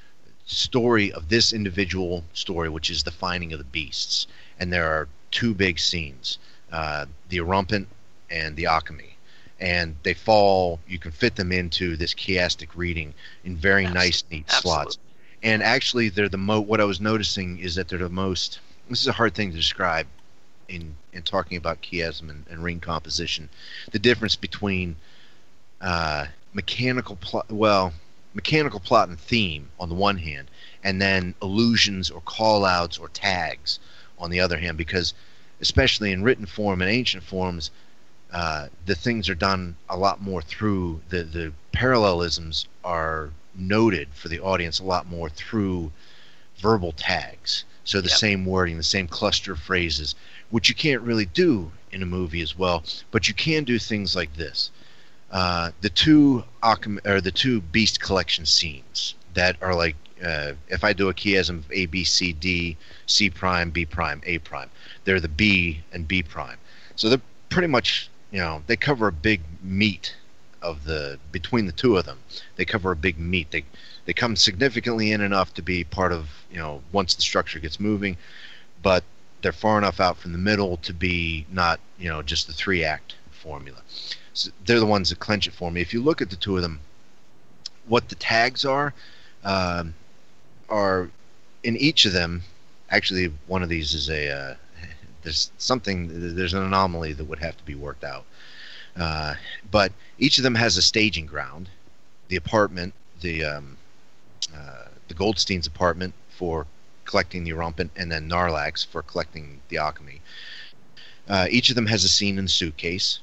story of this individual story, which is the finding of the beasts. And there are two big scenes, uh, the Erumpent and the Occamy. And they fall, you can fit them into this chiastic reading in very Absolutely. nice, neat Absolutely. slots. And actually, they're the mo. What I was noticing is that they're the most. This is a hard thing to describe in in talking about chiasm and, and ring composition. The difference between uh, mechanical plot, well, mechanical plot and theme on the one hand, and then allusions or call-outs or tags on the other hand. Because especially in written form and ancient forms, uh, the things are done a lot more through the the parallelisms are noted for the audience a lot more through verbal tags. So the yep. same wording, the same cluster of phrases, which you can't really do in a movie as well, but you can do things like this. Uh, the two or the two Beast Collection scenes that are like, uh, if I do a chiasm of A, B, C, D, C prime, B prime, A prime, they're the B and B prime. So they're pretty much, you know, they cover a big meat of the between the two of them. They cover a big meat. They they come significantly in enough to be part of, you know, once the structure gets moving, but they're far enough out from the middle to be not, you know, just the three act formula. So they're the ones that clench it for me. If you look at the two of them, what the tags are, um, are in each of them. Actually, one of these is a uh, there's something there's an anomaly that would have to be worked out. Uh, but each of them has a staging ground. The apartment, the um, uh, the Goldstein's apartment for collecting the Erumpent, and then Narlax for collecting the Occamy. Uh, each of them has a scene in the suitcase.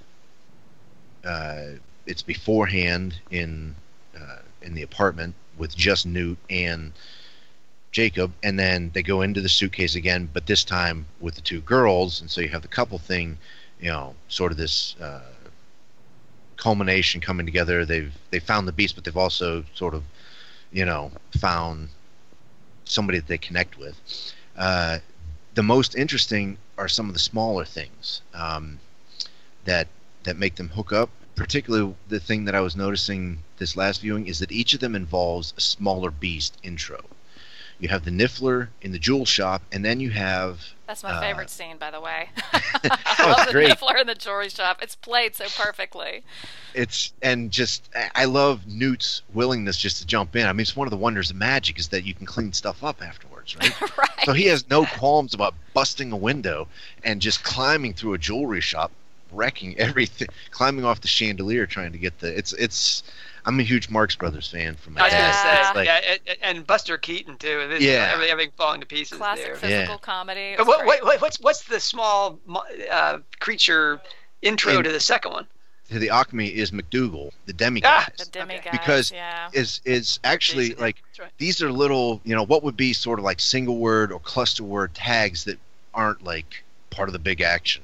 Uh, it's beforehand in uh, in the apartment with just Newt and Jacob, and then they go into the suitcase again, but this time with the two girls, and so you have the couple thing, you know, sort of this uh, culmination coming together. They've they found the beast, but they've also sort of, you know, found somebody that they connect with. Uh, the most interesting are some of the smaller things um, that that make them hook up. Particularly, the thing that I was noticing this last viewing is that each of them involves a smaller beast intro. You have the Niffler in the jewel shop, and then you have... That's my uh, favorite scene, by the way. Oh, I love the great. Niffler in the jewelry shop. It's played so perfectly. It's and just I love Newt's willingness just to jump in. I mean, it's one of the wonders of magic is that you can clean stuff up afterwards, right? Right. So he has no qualms about busting a window and just climbing through a jewelry shop, wrecking everything, climbing off the chandelier, trying to get the. It's it's. I'm a huge Marx Brothers fan from my I was dad. going to say, Like, yeah, and, and Buster Keaton too. This, Yeah. everything, everything falling to pieces Classic there. physical Yeah. comedy. It But was what, great. what, what's what's the small uh, creature intro In- to the second one? to the Occamy is McDougal, the Ah, demiguise. The demiguise, Because yeah. is is actually Jason, like that's right. these are little, you know, what would be sort of like single word or cluster word tags that aren't like part of the big action.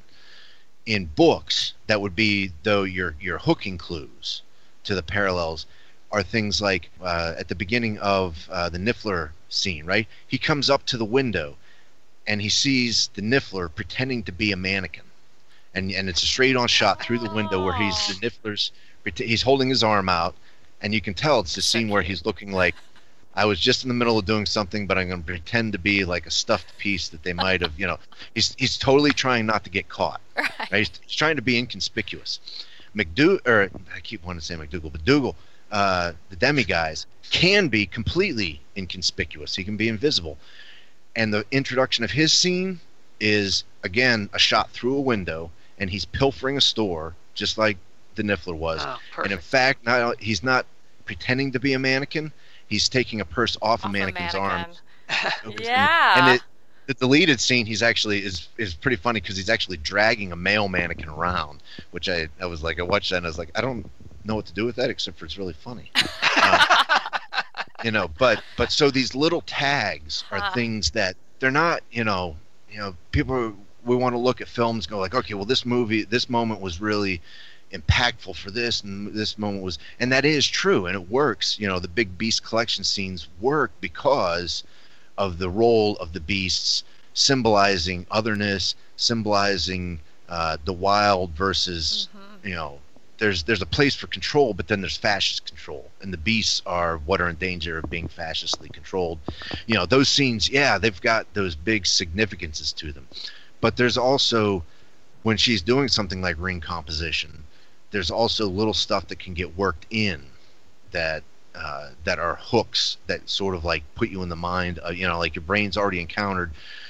In books, that would be though your your hooking clues to the parallels are things like uh, at the beginning of uh, the Niffler scene, right? He comes up to the window and he sees the Niffler pretending to be a mannequin. And and it's a straight on shot through the window where he's the Niffler's he's holding his arm out, and you can tell it's the So scene where cute. he's looking like I was just in the middle of doing something, but I'm going to pretend to be like a stuffed piece that they might have, you know. He's he's totally trying not to get caught. Right. Right? He's, he's trying to be inconspicuous. McDou or I keep wanting to say McDougal, but Dougal, uh, the demiguise, can be completely inconspicuous. He can be invisible, and the introduction of his scene is again a shot through a window. And he's pilfering a store, just like the Niffler was. Oh, and in perfect. fact, not, he's not pretending to be a mannequin. He's taking a purse off, Off a mannequin's mannequin. arm. Yeah. And it, the deleted scene, he's actually is is pretty funny because he's actually dragging a male mannequin around, which I, I was like, I watched that and I was like, I don't know what to do with that except for it's really funny. Uh, you know, but but so these little tags are Huh. things that they're not, you know, you know, people are, we want to look at films and go like, okay, well, this movie, this moment was really impactful for this, and this moment was, and that is true, and it works. You know, the big beast collection scenes work because of the role of the beasts symbolizing otherness, symbolizing uh, the wild versus, Mhm. you know, there's there's a place for control, but then there's fascist control, and the beasts are what are in danger of being fascistly controlled. You know, those scenes, yeah, they've got those big significances to them. But there's also, when she's doing something like ring composition, there's also little stuff that can get worked in that uh, that are hooks that sort of like put you in the mind. Of, you know, like your brain's already encountered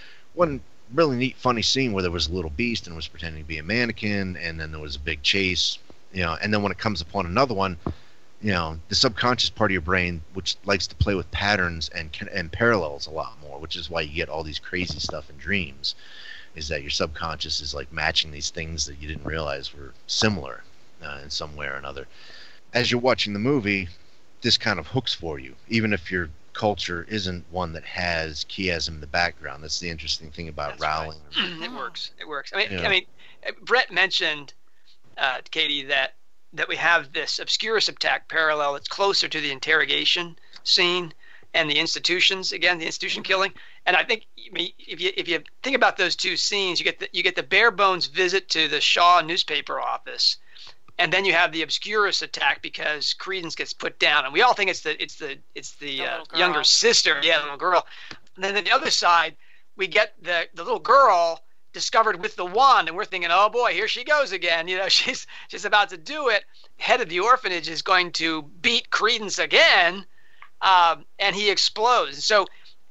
one really neat, funny scene where there was a little beast and was pretending to be a mannequin, and then there was a big chase. You know, and then when it comes upon another one, you know, the subconscious part of your brain, which likes to play with patterns and can, and parallels a lot more, which is why you get all these crazy stuff in dreams. Is that your subconscious is like matching these things that you didn't realize were similar uh, in some way or another. As you're watching the movie, this kind of hooks for you, even if your culture isn't one that has chiasm in the background. That's the interesting thing about That's Rowling. right. It works. It works. I mean, Yeah. I mean, Brett mentioned, uh, Katie, that that we have this obscurus attack parallel that's closer to the interrogation scene and the institutions, again, the institution killing. And I think, I mean, if you if you think about those two scenes, you get the you get the bare bones visit to the Shaw newspaper office, and then you have the obscurus attack because Credence gets put down, and we all think it's the it's the it's the, The uh, little girl. younger sister, yeah, the little girl. And then on the other side, we get the the little girl discovered with the wand, and we're thinking, oh boy, here she goes again. You know, she's she's about to do it. Head of the orphanage is going to beat Credence again, um, and he explodes. So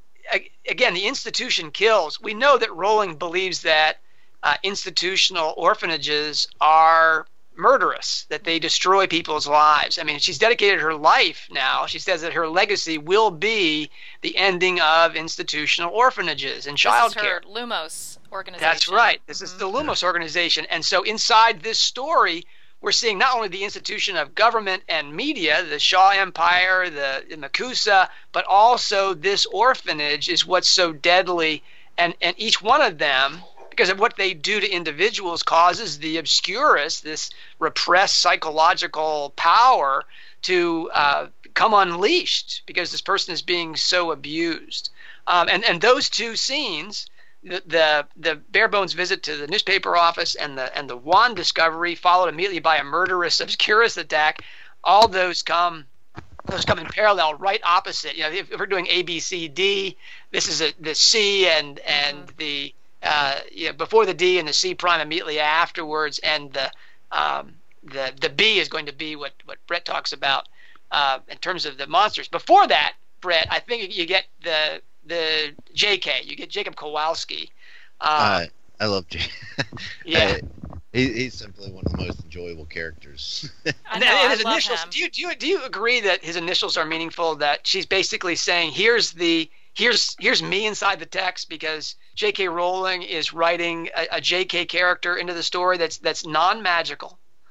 again, the institution kills. We know that Rowling believes that uh, institutional orphanages are murderous, that they destroy people's lives. I mean, she's dedicated her life now. She says that her legacy will be the ending of institutional orphanages and child This is her care. Lumos organization. That's right. This is the Lumos organization. And so inside this story, we're seeing not only the institution of government and media, the Shaw Empire, the, the MACUSA, but also this orphanage is what's so deadly. And, and each one of them, because of what they do to individuals, causes the obscurus, this repressed psychological power, to uh, come unleashed because this person is being so abused. Um, and, and those two scenes, the, the the bare bones visit to the newspaper office and the and the wand discovery, followed immediately by a murderous obscurus attack, all those come those come in parallel, right opposite. You know, if, if we're doing A, B, C, D, this is a, the C and and mm-hmm. the uh, you know, before the D and the C prime immediately afterwards, and the um, the the B is going to be what what Brett talks about uh, in terms of the monsters. Before that, Brett, I think you get the the J K. You get Jacob Kowalski. Um, uh, I love J. Yeah. I, he, he's simply one of the most enjoyable characters. I And, know, and I his love initials. him. Do you do you do you agree that his initials are meaningful? That she's basically saying, "Here's the here's here's me inside the text," because J K. Rowling is writing a, a J K character into the story that's that's non-magical,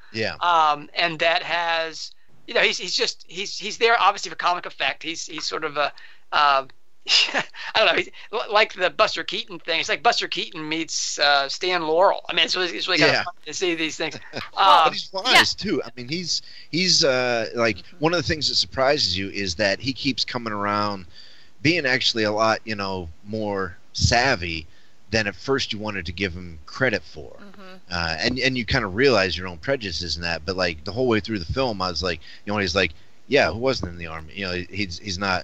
Yeah. Um, and that has, you know, he's he's just he's he's there obviously for comic effect. He's he's sort of a uh, I don't know, he's, like the Buster Keaton thing. It's like Buster Keaton meets uh, Stan Laurel. I mean, it's really, it's really kind Yeah. of fun to see these things. But Um, he's wise too. I mean, he's he's uh, like one of the things that surprises you is that he keeps coming around, being actually a lot, you know, more savvy than at first you wanted to give him credit for. Mm-hmm. Uh, and and you kind of realize your own prejudices in that. But like the whole way through the film, I was like, you know, he's like, yeah, who wasn't in the army? You know, he's he's not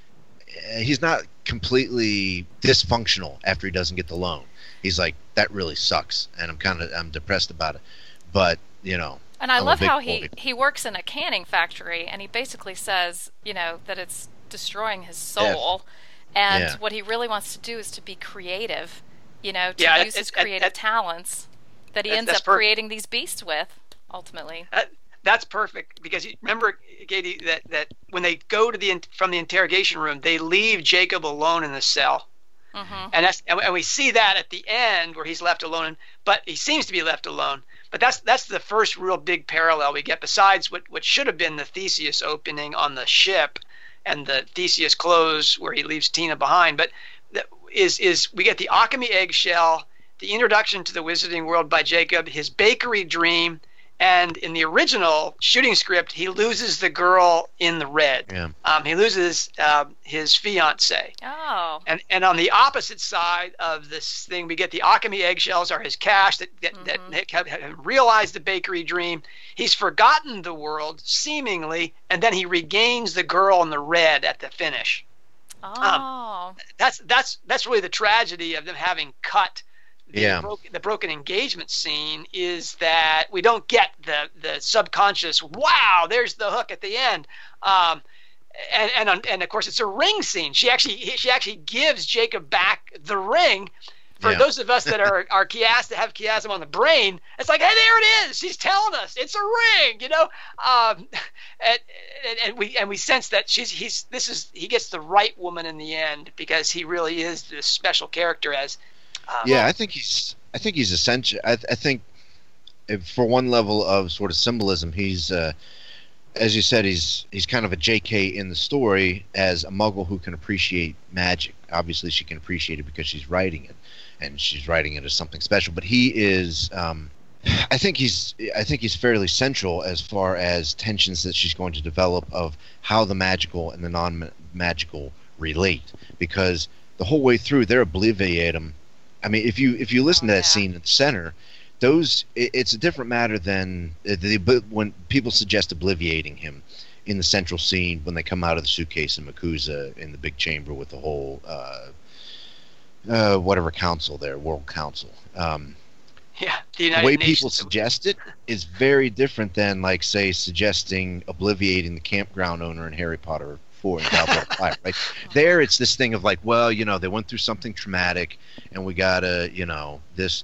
he's not completely dysfunctional after he doesn't get the loan. He's like, that really sucks, and I'm kind of I'm depressed about it. But you know, And I I'm a love big how he, boy. he works in a canning factory, and he basically says, you know, that it's destroying his soul, and Yeah. what he really wants to do is to be creative, you know, to Yeah, use it- his it- creative it- talents that he That's- ends that's up per- creating these beasts with, ultimately. That, that's perfect because you remember, Katie, that, that when they go to the in- from the interrogation room, they leave Jacob alone in the cell, Mm-hmm. and that's and, and we see that at the end where he's left alone, but he seems to be left alone. But that's that's the first real big parallel we get, besides what what should have been the Theseus opening on the ship, and the Theseus close where he leaves Tina behind. But that is is we get the alchemy eggshell, the introduction to the Wizarding World by Jacob, his bakery dream, and in the original shooting script, he loses the girl in the red. Yeah. Um, he loses uh, his fiance. Oh. And and on the opposite side of this thing, we get the alchemy eggshells are his cash that that, Mhm. that have, have realized the bakery dream. He's forgotten the world seemingly, and then he regains the girl in the red at the finish. Oh. That's that's that's really the tragedy of them having cut the, Yeah. broken, the broken engagement scene, is that we don't get the the subconscious. Wow, there's the hook at the end. Um, and and and of course it's a ring scene. She actually she actually gives Jacob back the ring. For Yeah. those of us that are are chiasm, have chiasm on the brain, it's like, hey, there it is. She's telling us it's a ring, you know. Um, and, and and we and we sense that she's he's this is he gets the right woman in the end, because he really is this special character. As um, Yeah, I think he's. I think he's essential. I, I think, if for one level of sort of symbolism, he's, uh, as you said, he's he's kind of a J K in the story as a Muggle who can appreciate magic. Obviously, she can appreciate it because she's writing it, and she's writing it as something special. But he is. Um, I think he's. I think he's fairly central as far as tensions that she's going to develop of how the magical and the non-magical relate, because the whole way through they're obliviatum. I mean, if you if you listen Oh, to that yeah. scene at the center, those it, it's a different matter than uh, the but when people suggest obliviating him in the central scene when they come out of the suitcase in Makusa in the big chamber with the whole uh, uh, whatever council there, World Council. Um, yeah, the the United way Nations. people suggest it is very different than, like, say, suggesting obliviating the campground owner in Harry Potter four and Goblet of Fire, right? There, it's this thing of like, well, you know, they went through something traumatic, and we gotta, you know, this.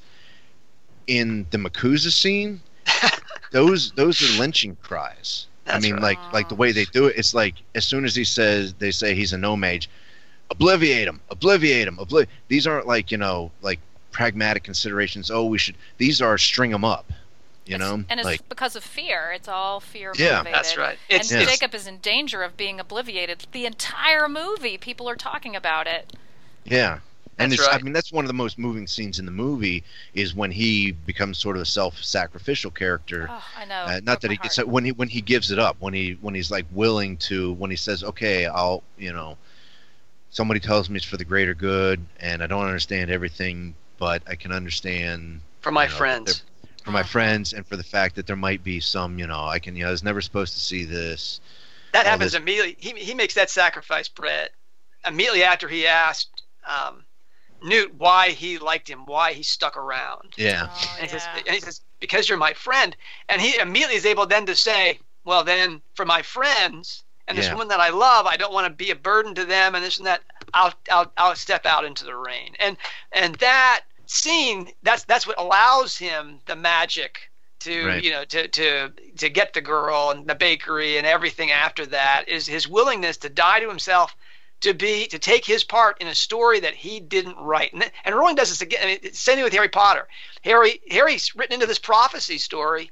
In the Makusa scene, those those are lynching cries. That's I mean, right. like like the way they do it, it's like as soon as he says, they say he's a no mage, obliviate him, obliviate him, obliv. These aren't like, you know, like pragmatic considerations. Oh, we should. These are string them up. You It's- know, and it's like because of fear. It's all fear Yeah. motivated. That's right. And It's, Yeah. it's Jacob is in danger of being obliviated. The entire movie, people are talking about it. yeah. And That's it's, I right. mean, that's one of the most moving scenes in the movie is when he becomes sort of a self-sacrificial character. Oh, I know. Uh, Broke not that my he gets heart. when he when he gives it up, when he when he's like willing to, when he says, okay, I'll, you know, somebody tells me it's for the greater good, and I don't understand everything, but I can understand for my you know, friends. for my Uh-huh. friends, and for the fact that there might be some, you know, I can, you know, I was never supposed to see this. That all happens this- immediately. He he makes that sacrifice, Brett, immediately after he asked um, Newt why he liked him, why he stuck around. Yeah, Oh, And, he says, yeah. and he says, because you're my friend. And he immediately is able then to say, well, then for my friends and this Yeah. woman that I love, I don't want to be a burden to them and this and that. I'll, I'll, I'll step out into the rain. And, and that scene, that's, that's what allows him the magic to, Right. you know, to, to, to get the girl and the bakery and everything after that, is his willingness to die to himself, to be to take his part in a story that he didn't write. And, and Rowling does this again. I mean, it's same thing with Harry Potter. Harry Harry's written into this prophecy story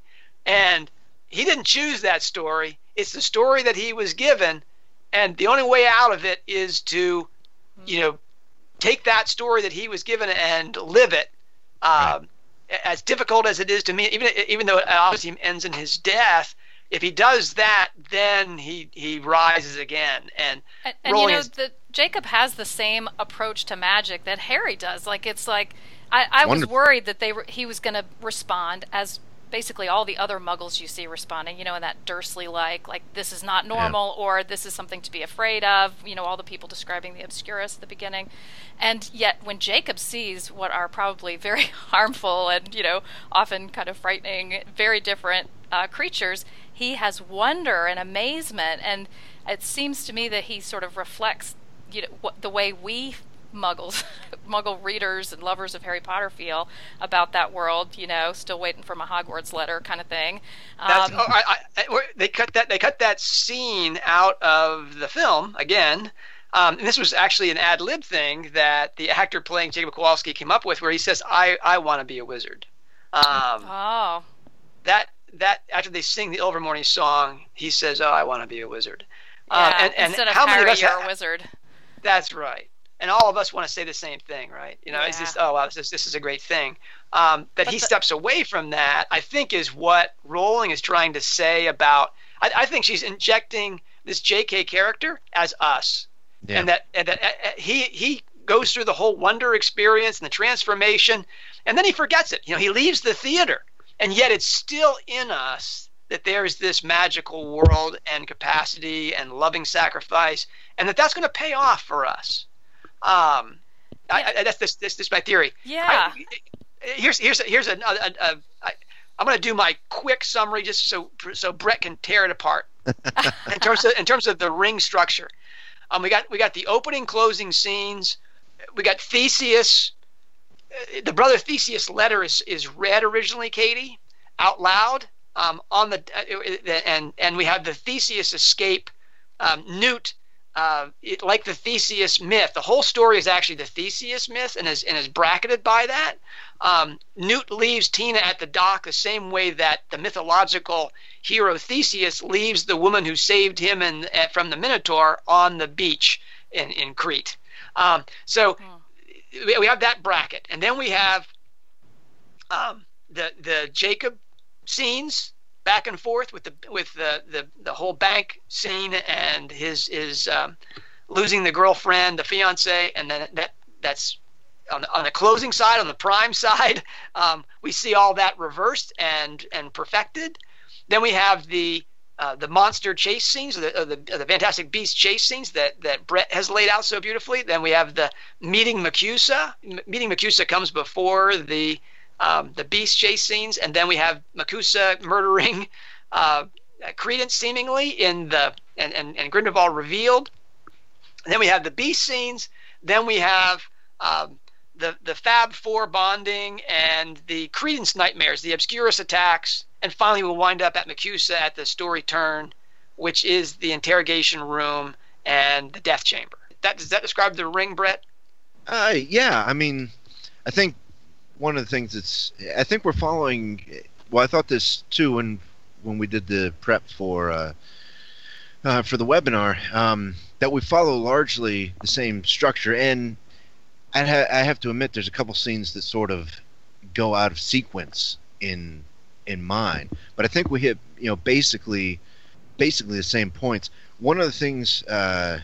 And he didn't choose that story. It's the story that he was given, and the only way out of it is to, you know, take that story that he was given and live it. Um, right. As difficult as it is to me, even even though it obviously ends in his death, if he does that, then he he rises again. And and, and you know, his... the, Jacob has the same approach to magic that Harry does. Like it's like I, I was worried that they were, he was going to respond as basically all the other Muggles you see responding, you know, in that Dursley-like, like, this is not normal, yeah. or this is something to be afraid of, you know, all the people describing the Obscurus at the beginning. And yet, when Jacob sees what are probably very harmful and, you know, often kind of frightening, very different uh, creatures, he has wonder and amazement, and it seems to me that he sort of reflects, you know, what, the way we Muggles, Muggle readers and lovers of Harry Potter feel about that world. You know, still waiting for my Hogwarts letter, kind of thing. Um, That's, oh, I, I, they cut that. They cut that scene out of the film again. Um, and this was actually an ad lib thing that the actor playing Jacob Kowalski came up with, where he says, "I, I want to be a wizard." Um, oh. That that after they sing the Ilvermorny song, he says, "Oh, I want to be a wizard." Yeah, um, and, and instead of how Harry, many of us you're ha- a wizard. That's right. And all of us want to say the same thing, right? You know, yeah. it's just, oh, wow, this is, this is a great thing. Um, that but he the, steps away from that, I think, is what Rowling is trying to say about. I, I think she's injecting this J K character as us, yeah. and that and that uh, he he goes through the whole wonder experience and the transformation, and then he forgets it. You know, he leaves the theater, and yet it's still in us that there is this magical world and capacity and loving sacrifice, and that that's going to pay off for us. Um, yeah. I, I, that's this, this, this is my theory. Yeah. I, here's here's here's a, a, a, a I, I'm going to do my quick summary just so so Brett can tear it apart in terms of in terms of the ring structure. Um, we got we got the opening, closing scenes. We got Theseus. The brother Theseus letter is is read originally, Katie, out loud. Um, on the uh, and and we have the Theseus escape. Um, Newt. Uh, it, like the Theseus myth, the whole story is actually the Theseus myth, and is and is bracketed by that. Um, Newt leaves Tina at the dock the same way that the mythological hero Theseus leaves the woman who saved him and uh, from the Minotaur on the beach in in Crete. Um, so oh. we, we have that bracket, and then we have um, the the Jacob scenes. Back and forth with the with the, the, the whole bank scene and his his um, losing the girlfriend, the fiance, and then that that's on the, on the closing side, on the prime side, um, we see all that reversed and and perfected. Then we have the uh, the monster chase scenes, or the, or the or the Fantastic Beast chase scenes that that Brett has laid out so beautifully. Then we have the meeting Macusa. M- meeting Macusa comes before the Um, the beast chase scenes, and then we have Macusa murdering uh, Credence seemingly in the and, and, and Grindelwald revealed. And then we have the beast scenes. Then we have um, the the Fab Four bonding and the Credence nightmares, the Obscurus attacks, and finally we'll wind up at Macusa at the story turn, which is the interrogation room and the death chamber. That does that describe the ring, Brett? Uh, yeah. I mean, I think. One of the things that's, I think we're following, well, I thought this too when when we did the prep for uh, uh, for the webinar, um, that we follow largely the same structure. And I, ha- I have to admit, there's a couple scenes that sort of go out of sequence in in mine. But I think we hit, you know, basically basically the same points. One of the things, uh,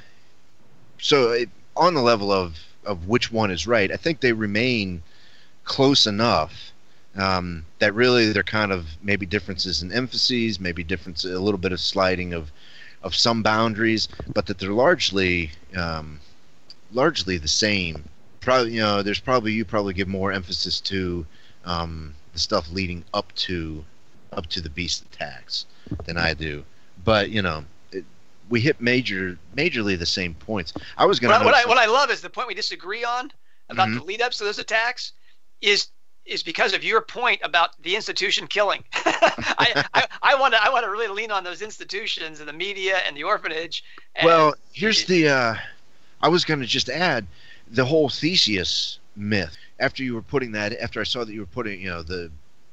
so it, on the level of, of which one is right, I think they remain close enough um, that really they're kind of maybe differences in emphases, maybe difference, a little bit of sliding of of some boundaries, but that they're largely um, largely the same. Probably, you know, there's probably you probably give more emphasis to um, the stuff leading up to up to the beast attacks than I do, but you know. It, we hit major, majorly the same points. I was going to. What, what, I, what I love is the point we disagree on about mm-hmm. the lead-ups to those attacks is is because of your point about the institution killing. I, I, I want to I want to really lean on those institutions and the media and the orphanage. And well, here's the. Uh, I was going to just add the whole Theseus myth. After you were putting that, after I saw that you were putting, you know, the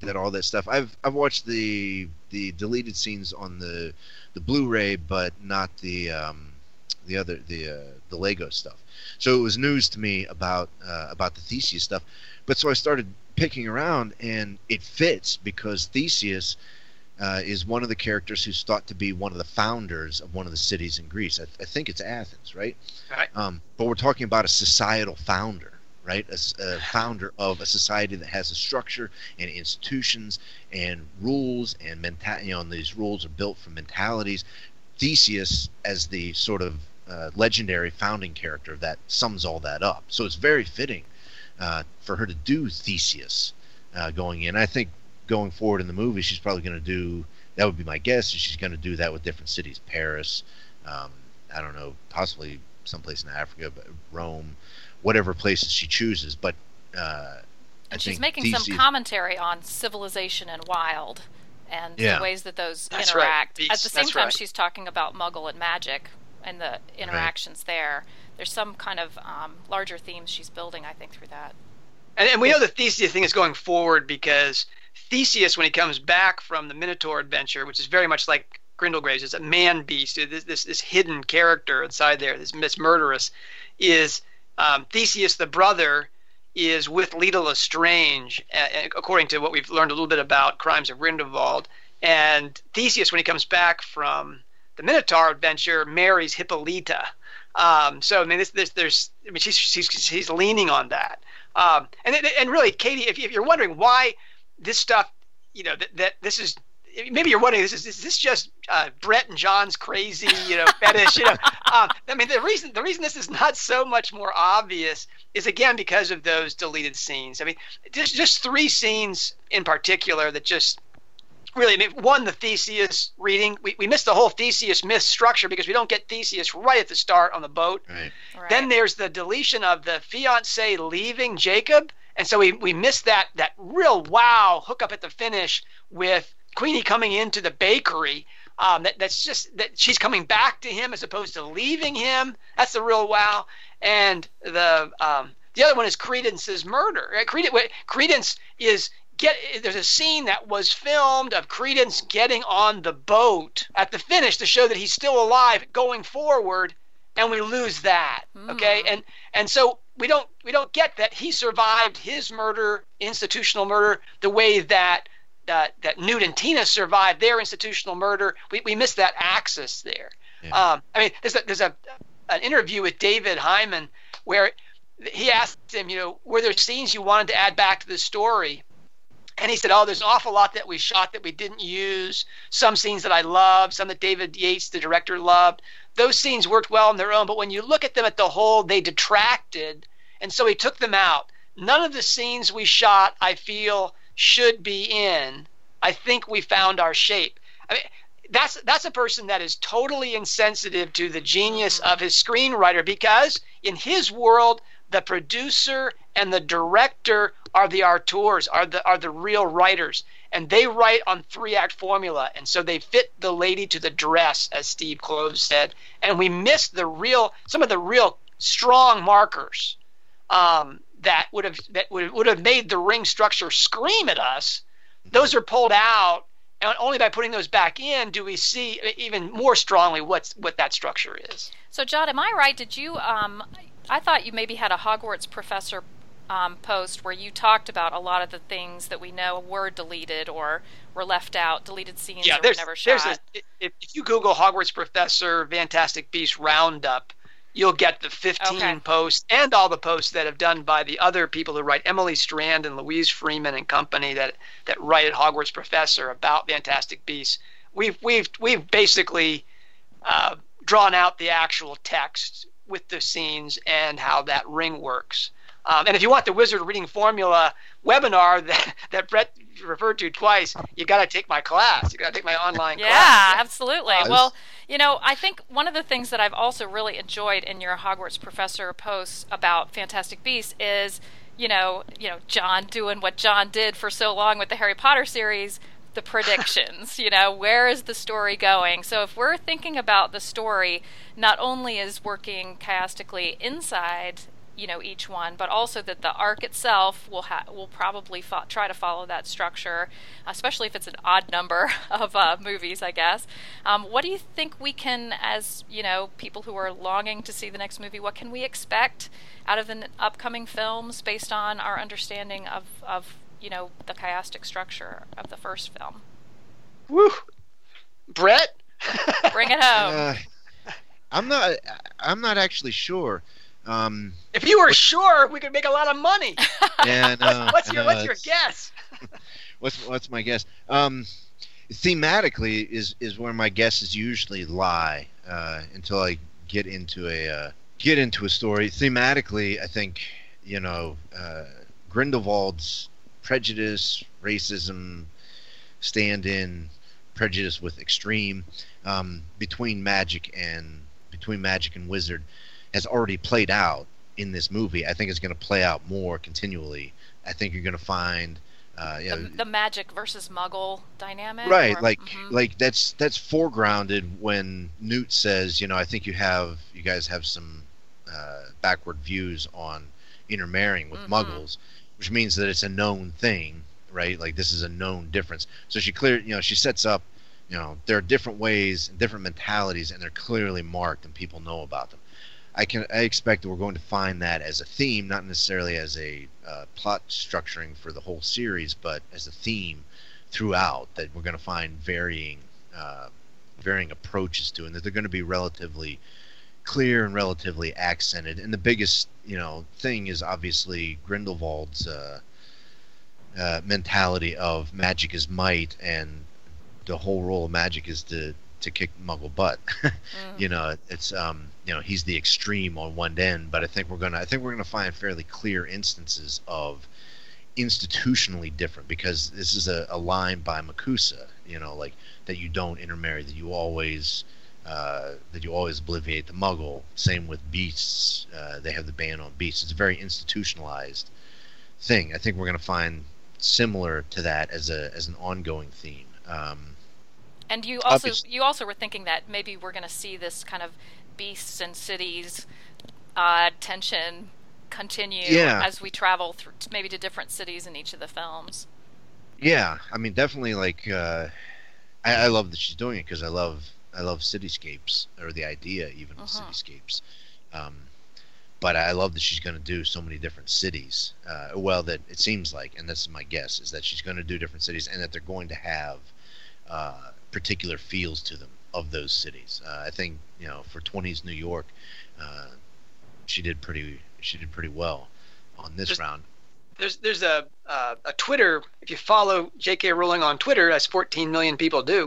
at all that stuff. I've I've watched the the deleted scenes on the the Blu-ray, but not the um, the other the uh, the Lego stuff. So it was news to me about uh, about the Theseus stuff. But so I started picking around, and it fits because Theseus uh, is one of the characters who's thought to be one of the founders of one of the cities in Greece. I, I think it's Athens, right? Right. Um, but we're talking about a societal founder, right? A, a founder of a society that has a structure and institutions and rules and mental. You know, and these rules are built from mentalities. Theseus, as the sort of uh, legendary founding character, that sums all that up. So it's very fitting uh, for her to do Theseus uh, going in. I think going forward in the movie, she's probably going to do. That would be my guess. She's going to do that with different cities, Paris. Um, I don't know, possibly someplace in Africa, but Rome, whatever places she chooses. But uh, and I she's think making Theseus, some commentary on civilization and wild, and Yeah. the ways that those That's right. interact. At Beast, the same that's time, right. she's talking about Muggle and magic and the interactions there. There's some kind of um, larger themes she's building, I think, through that. And, and we know the Theseus thing is going forward because Theseus, when he comes back from the Minotaur adventure, which is very much like Grindelgraves, is a man beast, this, this this hidden character inside there, this Miss Murderous, is um, Theseus the brother is with Leta Lestrange, uh, according to what we've learned a little bit about Crimes of Grindelwald. And Theseus, when he comes back from the Minotaur adventure, marries Hippolyta. Um, so I mean, this, this, there's, I mean, she's she's she's leaning on that. Um, and and really, Katie, if, if you're wondering why this stuff, you know, that, that this is, maybe you're wondering, this is, is this just uh, Brett and John's crazy, you know, fetish, you know? Um, I mean, the reason the reason this is not so much more obvious is again because of those deleted scenes. I mean, just just three scenes in particular that just really, I mean, one, the Theseus reading. We we missed the whole Theseus myth structure because we don't get Theseus right at the start on the boat. right? Right. Then there's the deletion of the fiancé leaving Jacob, and so we we missed that that real wow hookup at the finish with Queenie coming into the bakery. Um, that that's just that she's coming back to him as opposed to leaving him. That's the real wow. And the um, the other one is Credence's murder. Right? Credence, Credence is get. There's a scene that was filmed of Credence getting on the boat at the finish to show that he's still alive going forward, and we lose that. Okay, and and so we don't we don't get that he survived his murder, institutional murder, the way that. Uh, that Newt and Tina survived their institutional murder. We we missed that axis there. Yeah. Um, I mean, there's a, there's a an interview with David Hyman where he asked him, you know, were there scenes you wanted to add back to the story? And he said, oh, there's an awful lot that we shot that we didn't use. Some scenes that I loved, some that David Yates, the director, loved. Those scenes worked well on their own, but when you look at them at the whole, they detracted, and so he took them out. None of the scenes we shot, I feel, should be in. I think we found our shape. I mean, that's that's a person that is totally insensitive to the genius of his screenwriter, because in his world, the producer and the director are the auteurs, are the are the real writers, and they write on three-act formula, and so they fit the lady to the dress, as Steve Kloves said, and we missed the real some of the real strong markers. Um, that would have that would would have made the ring structure scream at us. Those are pulled out, and only by putting those back in do we see even more strongly what's what that structure is. So, John, am I right? Did you? Um, I thought you maybe had a Hogwarts professor um, post where you talked about a lot of the things that we know were deleted or were left out, deleted scenes Yeah, that were there's never there's shot. a, if, if you Google Hogwarts professor Fantastic Beasts Roundup, you'll get the fifteen Okay. posts and all the posts that have done by the other people who write, Emily Strand and Louise Freeman and company, that that write at Hogwarts Professor about Fantastic Beasts. We've we've we've basically uh, drawn out the actual text with the scenes and how that ring works. Um, and if you want the Wizard Reading Formula webinar that that Brett referred to twice, you got to take my class. You got to take my online Yeah, class. absolutely. Uh, Well, you know, I think one of the things that I've also really enjoyed in your Hogwarts professor posts about Fantastic Beasts is, you know, you know, John doing what John did for so long with the Harry Potter series, the predictions. You know, where is the story going? So if we're thinking about the story, not only is working chiastically inside you know, each one, but also that the arc itself will ha- will probably fo- try to follow that structure, especially if it's an odd number of uh, movies, I guess. Um, what do you think we can, as you know, people who are longing to see the next movie, what can we expect out of the n- upcoming films based on our understanding of, of you know, the chiastic structure of the first film? Woo, Brett, bring it home. Uh, I'm not. I'm not actually sure. Um, if you were sure, we could make a lot of money. Yeah, no, what's, what's your no, What's your guess? what's What's my guess? Um, thematically is is where my guesses usually lie uh, until I get into a uh, get into a story. Thematically, I think you know uh, Grindelwald's prejudice, racism, stand-in prejudice with extreme um, between magic and between magic and wizard has already played out in this movie. I think it's going to play out more continually. I think you're going to find uh, you know, the, the magic versus Muggle dynamic, right? or, like, mm-hmm. like that's that's foregrounded when Newt says, you know, I think you have you guys have some uh, backward views on intermarrying with mm-hmm. Muggles, which means that it's a known thing, right? Like this is a known difference. So she clear, you know, she sets up, you know, there are different ways, different mentalities, and they're clearly marked, and people know about them. I can I expect that we're going to find that as a theme, not necessarily as a uh, plot structuring for the whole series, but as a theme throughout. That we're going to find varying uh, varying approaches to, and that they're going to be relatively clear and relatively accented. And the biggest, you know, thing is obviously Grindelwald's uh, uh, mentality of magic is might, and the whole role of magic is to to kick Muggle butt. mm. You know, it's um, you know, he's the extreme on one end, but I think we're gonna I think we're gonna find fairly clear instances of institutionally different, because this is a, a line by Makusa, you know, like that you don't intermarry, that you always uh, that you always obliviate the Muggle. Same with beasts, uh, they have the ban on beasts. It's a very institutionalized thing. I think we're gonna find similar to that as a as an ongoing theme. Um, And you also Obviously. you also were thinking that maybe we're going to see this kind of beasts and cities uh, tension continue Yeah. as we travel through maybe to different cities in each of the films. Yeah, I mean, definitely. Like, uh, I, I love that she's doing it because I love I love cityscapes, or the idea even of Uh-huh. cityscapes. Um, but I love that she's going to do so many different cities. Uh, well, that it seems like, and this is my guess, is that she's going to do different cities, and that they're going to have uh, particular feels to them of those cities. Uh, I think, you know, for twenties New York, uh, she did pretty she did pretty well on this Just- round. There's there's a uh, a Twitter. If you follow J K. Rowling on Twitter, as fourteen million people do,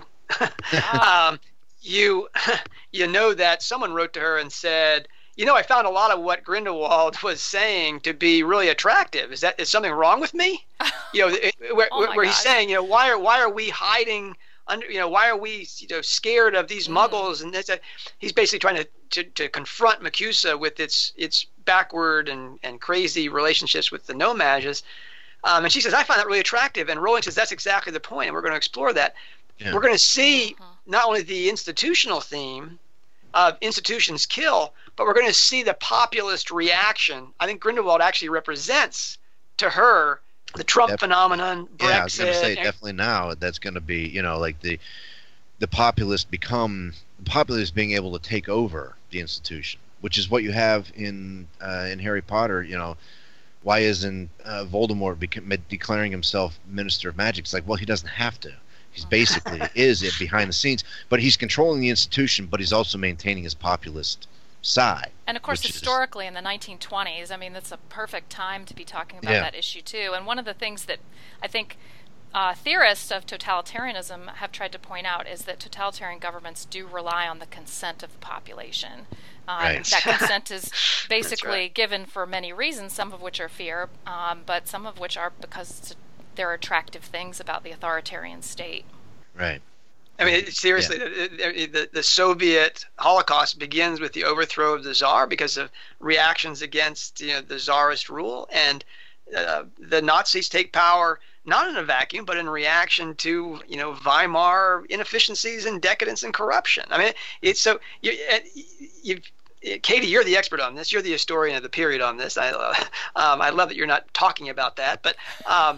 um, you you know that someone wrote to her and said, you know, I found a lot of what Grindelwald was saying to be really attractive. Is that is something wrong with me? You know, it, where, Oh my where he's gosh. saying, you know, why are why are we hiding under? You know, why are we you know scared of these Mm. Muggles? And that's a, he's basically trying to, to to confront Makusa with its its backward and and crazy relationships with the No-Mags. Um, and she says, I find that really attractive. And Rowling says, that's exactly the point, and we're going to explore that. Yeah. We're going to see Uh-huh. not only the institutional theme of institutions kill, but we're going to see the populist reaction. I think Grindelwald actually represents to her the Trump Def- phenomenon, Brexit. Yeah, I was going to say and- definitely now that's going to be, you know, like the the populists become the populists being able to take over the institution, which is what you have in uh, in Harry Potter. You know, why isn't uh, Voldemort bec- declaring himself Minister of Magic? It's like, well, he doesn't have to. He's basically is it behind the scenes, but he's controlling the institution, but he's also maintaining his populist side. And of course, which is- historically in the nineteen twenties, I mean, that's a perfect time to be talking about Yeah. that issue too. And one of the things that I think uh, theorists of totalitarianism have tried to point out is that totalitarian governments do rely on the consent of the population. Um, Right. That consent is basically right. given for many reasons, some of which are fear, um, but some of which are because there are attractive things about the authoritarian state. Right. I mean, seriously, the, the, the, the Soviet Holocaust begins with the overthrow of the Tsar because of reactions against you know, the Tsarist rule, and uh, the Nazis take power not in a vacuum, but in reaction to you know Weimar inefficiencies and decadence and corruption. I mean, it's so you, you Katie, you're the expert on this. You're the historian of the period on this. I, uh, um, I love that you're not talking about that. But um,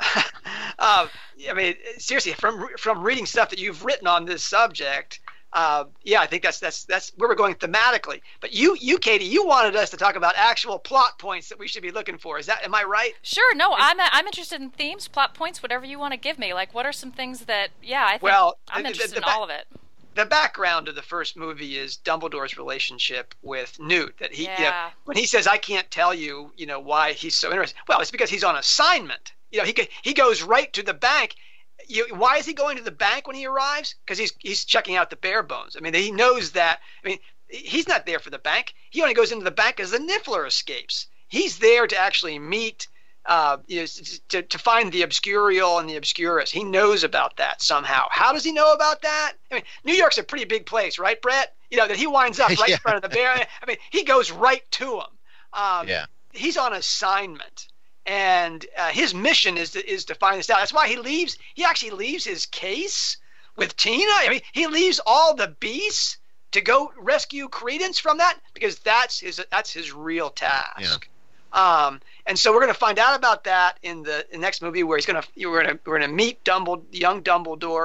uh, I mean, seriously, from from reading stuff that you've written on this subject, uh, yeah, I think that's that's that's where we're going thematically. But you, you, Katie, you wanted us to talk about actual plot points that we should be looking for. Is that am I right? Sure. No, I'm I'm interested in themes, plot points, whatever you want to give me. Like, what are some things that? Yeah, I think well, I'm the, interested the, the, in all of it. The background of the first movie is Dumbledore's relationship with Newt. That he, yeah. you know, when he says, "I can't tell you," you know, why he's so interested. Well, it's because he's on assignment. You know, he he goes right to the bank. You, why is he going to the bank when he arrives? Because he's he's checking out the bare bones. I mean, he knows that. I mean, he's not there for the bank. He only goes into the bank as the Niffler escapes. He's there to actually meet. Uh, you know, to, to find the obscurial and the obscurus. He knows about that somehow. How does he know about that? I mean, New York's a pretty big place, right, Brett? You know, that he winds up right yeah. in front of the bear. I mean, he goes right to him. Um, yeah. He's on assignment. And uh, his mission is to, is to find this out. That's why he leaves. He actually leaves his case with Tina. I mean, he leaves all the beasts to go rescue Credence from that because that's his, that's his real task. Yeah. Um, and so we're going to find out about that in the, the next movie, where he's going to we're going to we're going to meet Dumbledore, young Dumbledore,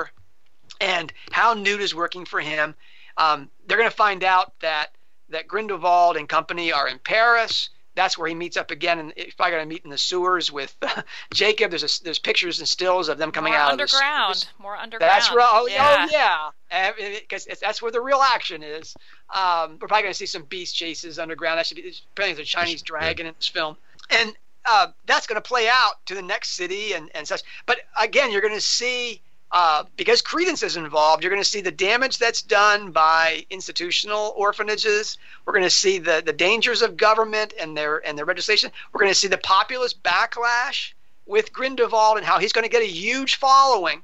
and how Newt is working for him. Um, they're going to find out that that Grindelwald and company are in Paris. That's where he meets up again, and he's probably going to meet in the sewers with uh, Jacob. There's a, there's pictures and stills of them coming more out underground, of the sewers. More underground. That's right. Oh yeah, oh, yeah. Because that's where the real action is. Um, we're probably going to see some beast chases underground. That should be apparently there's a Chinese dragon in this film, and uh, that's going to play out to the next city and, and such. But again, you're going to see. Uh, because Credence is involved, you're going to see the damage that's done by institutional orphanages. We're going to see the, the dangers of government and their and their legislation. We're going to see the populist backlash with Grindelwald and how he's going to get a huge following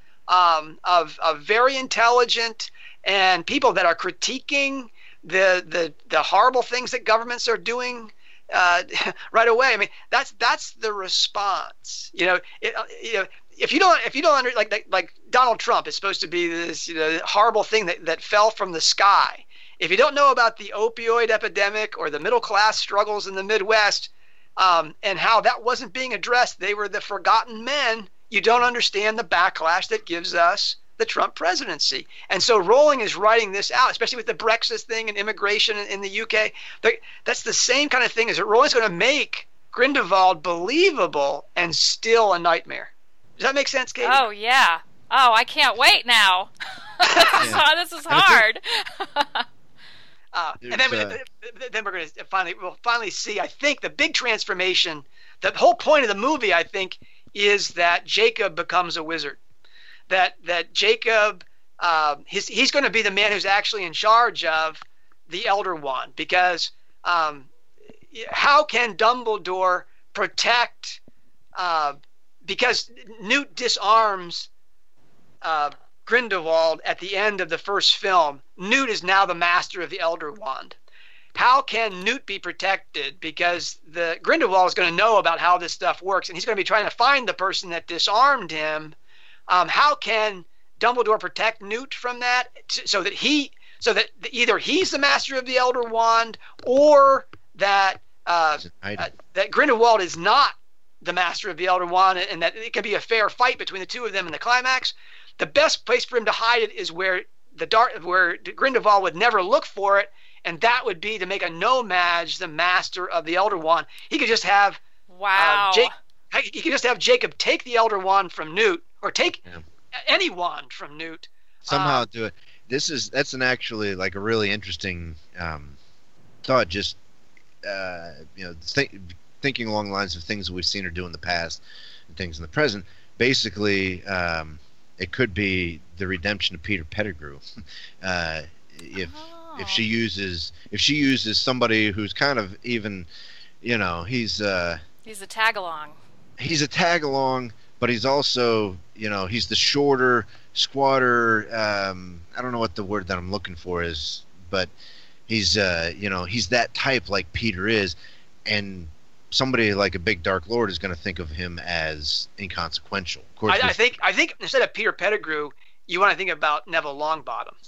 um, of, of very intelligent and people that are critiquing the the, the horrible things that governments are doing uh, right away. I mean, that's that's the response. You know, it, you know. If you don't, if you don't under like, like like Donald Trump is supposed to be this you know, horrible thing that, that fell from the sky. If you don't know about the opioid epidemic or the middle class struggles in the Midwest, um, and how that wasn't being addressed, they were the forgotten men. You don't understand the backlash that gives us the Trump presidency. And so Rowling is writing this out, especially with the Brexit thing and immigration in, in the U K. That's the same kind of thing. Is that Rowling's going to make Grindelwald believable and still a nightmare. Does that make sense, Katie? Oh, yeah. Oh, I can't wait now. this, is, Yeah. this is hard. uh, and then, we, uh, then we're going to finally, we'll finally see, I think, the big transformation. The whole point of the movie, I think, is that Jacob becomes a wizard. That that Jacob, uh, his, he's going to be the man who's actually in charge of the Elder Wand. Because um, how can Dumbledore protect... Uh, Because Newt disarms uh, Grindelwald at the end of the first film, Newt is now the master of the Elder Wand. How can Newt be protected? Because the Grindelwald is going to know about how this stuff works, and he's going to be trying to find the person that disarmed him. Um, how can Dumbledore protect Newt from that, so that he, so that either he's the master of the Elder Wand, or that uh, uh, that Grindelwald is not the master of the Elder Wand, and that it can be a fair fight between the two of them in the climax. The best place for him to hide it is where the dark, where Grindelwald would never look for it, and that would be to make a no-mage the master of the Elder Wand. He could just have wow. Uh, Jake, he could just have Jacob take the Elder Wand from Newt, or take yeah. any wand from Newt. Somehow uh, do it. This is that's an actually like a really interesting um, thought. Just uh, you know, think. thinking along the lines of things that we've seen her do in the past and things in the present. Basically, um, it could be the redemption of Peter Pettigrew. uh, if oh. if she uses if she uses somebody who's kind of even, you know, he's uh, he's a tag along. He's a tag along, but he's also, you know, he's the shorter, squatter. Um, I don't know what the word that I'm looking for is, but he's uh, you know, he's that type like Peter is, and somebody like a big Dark Lord is going to think of him as inconsequential. Of course, I, I think I think instead of Peter Pettigrew, you want to think about Neville Longbottom.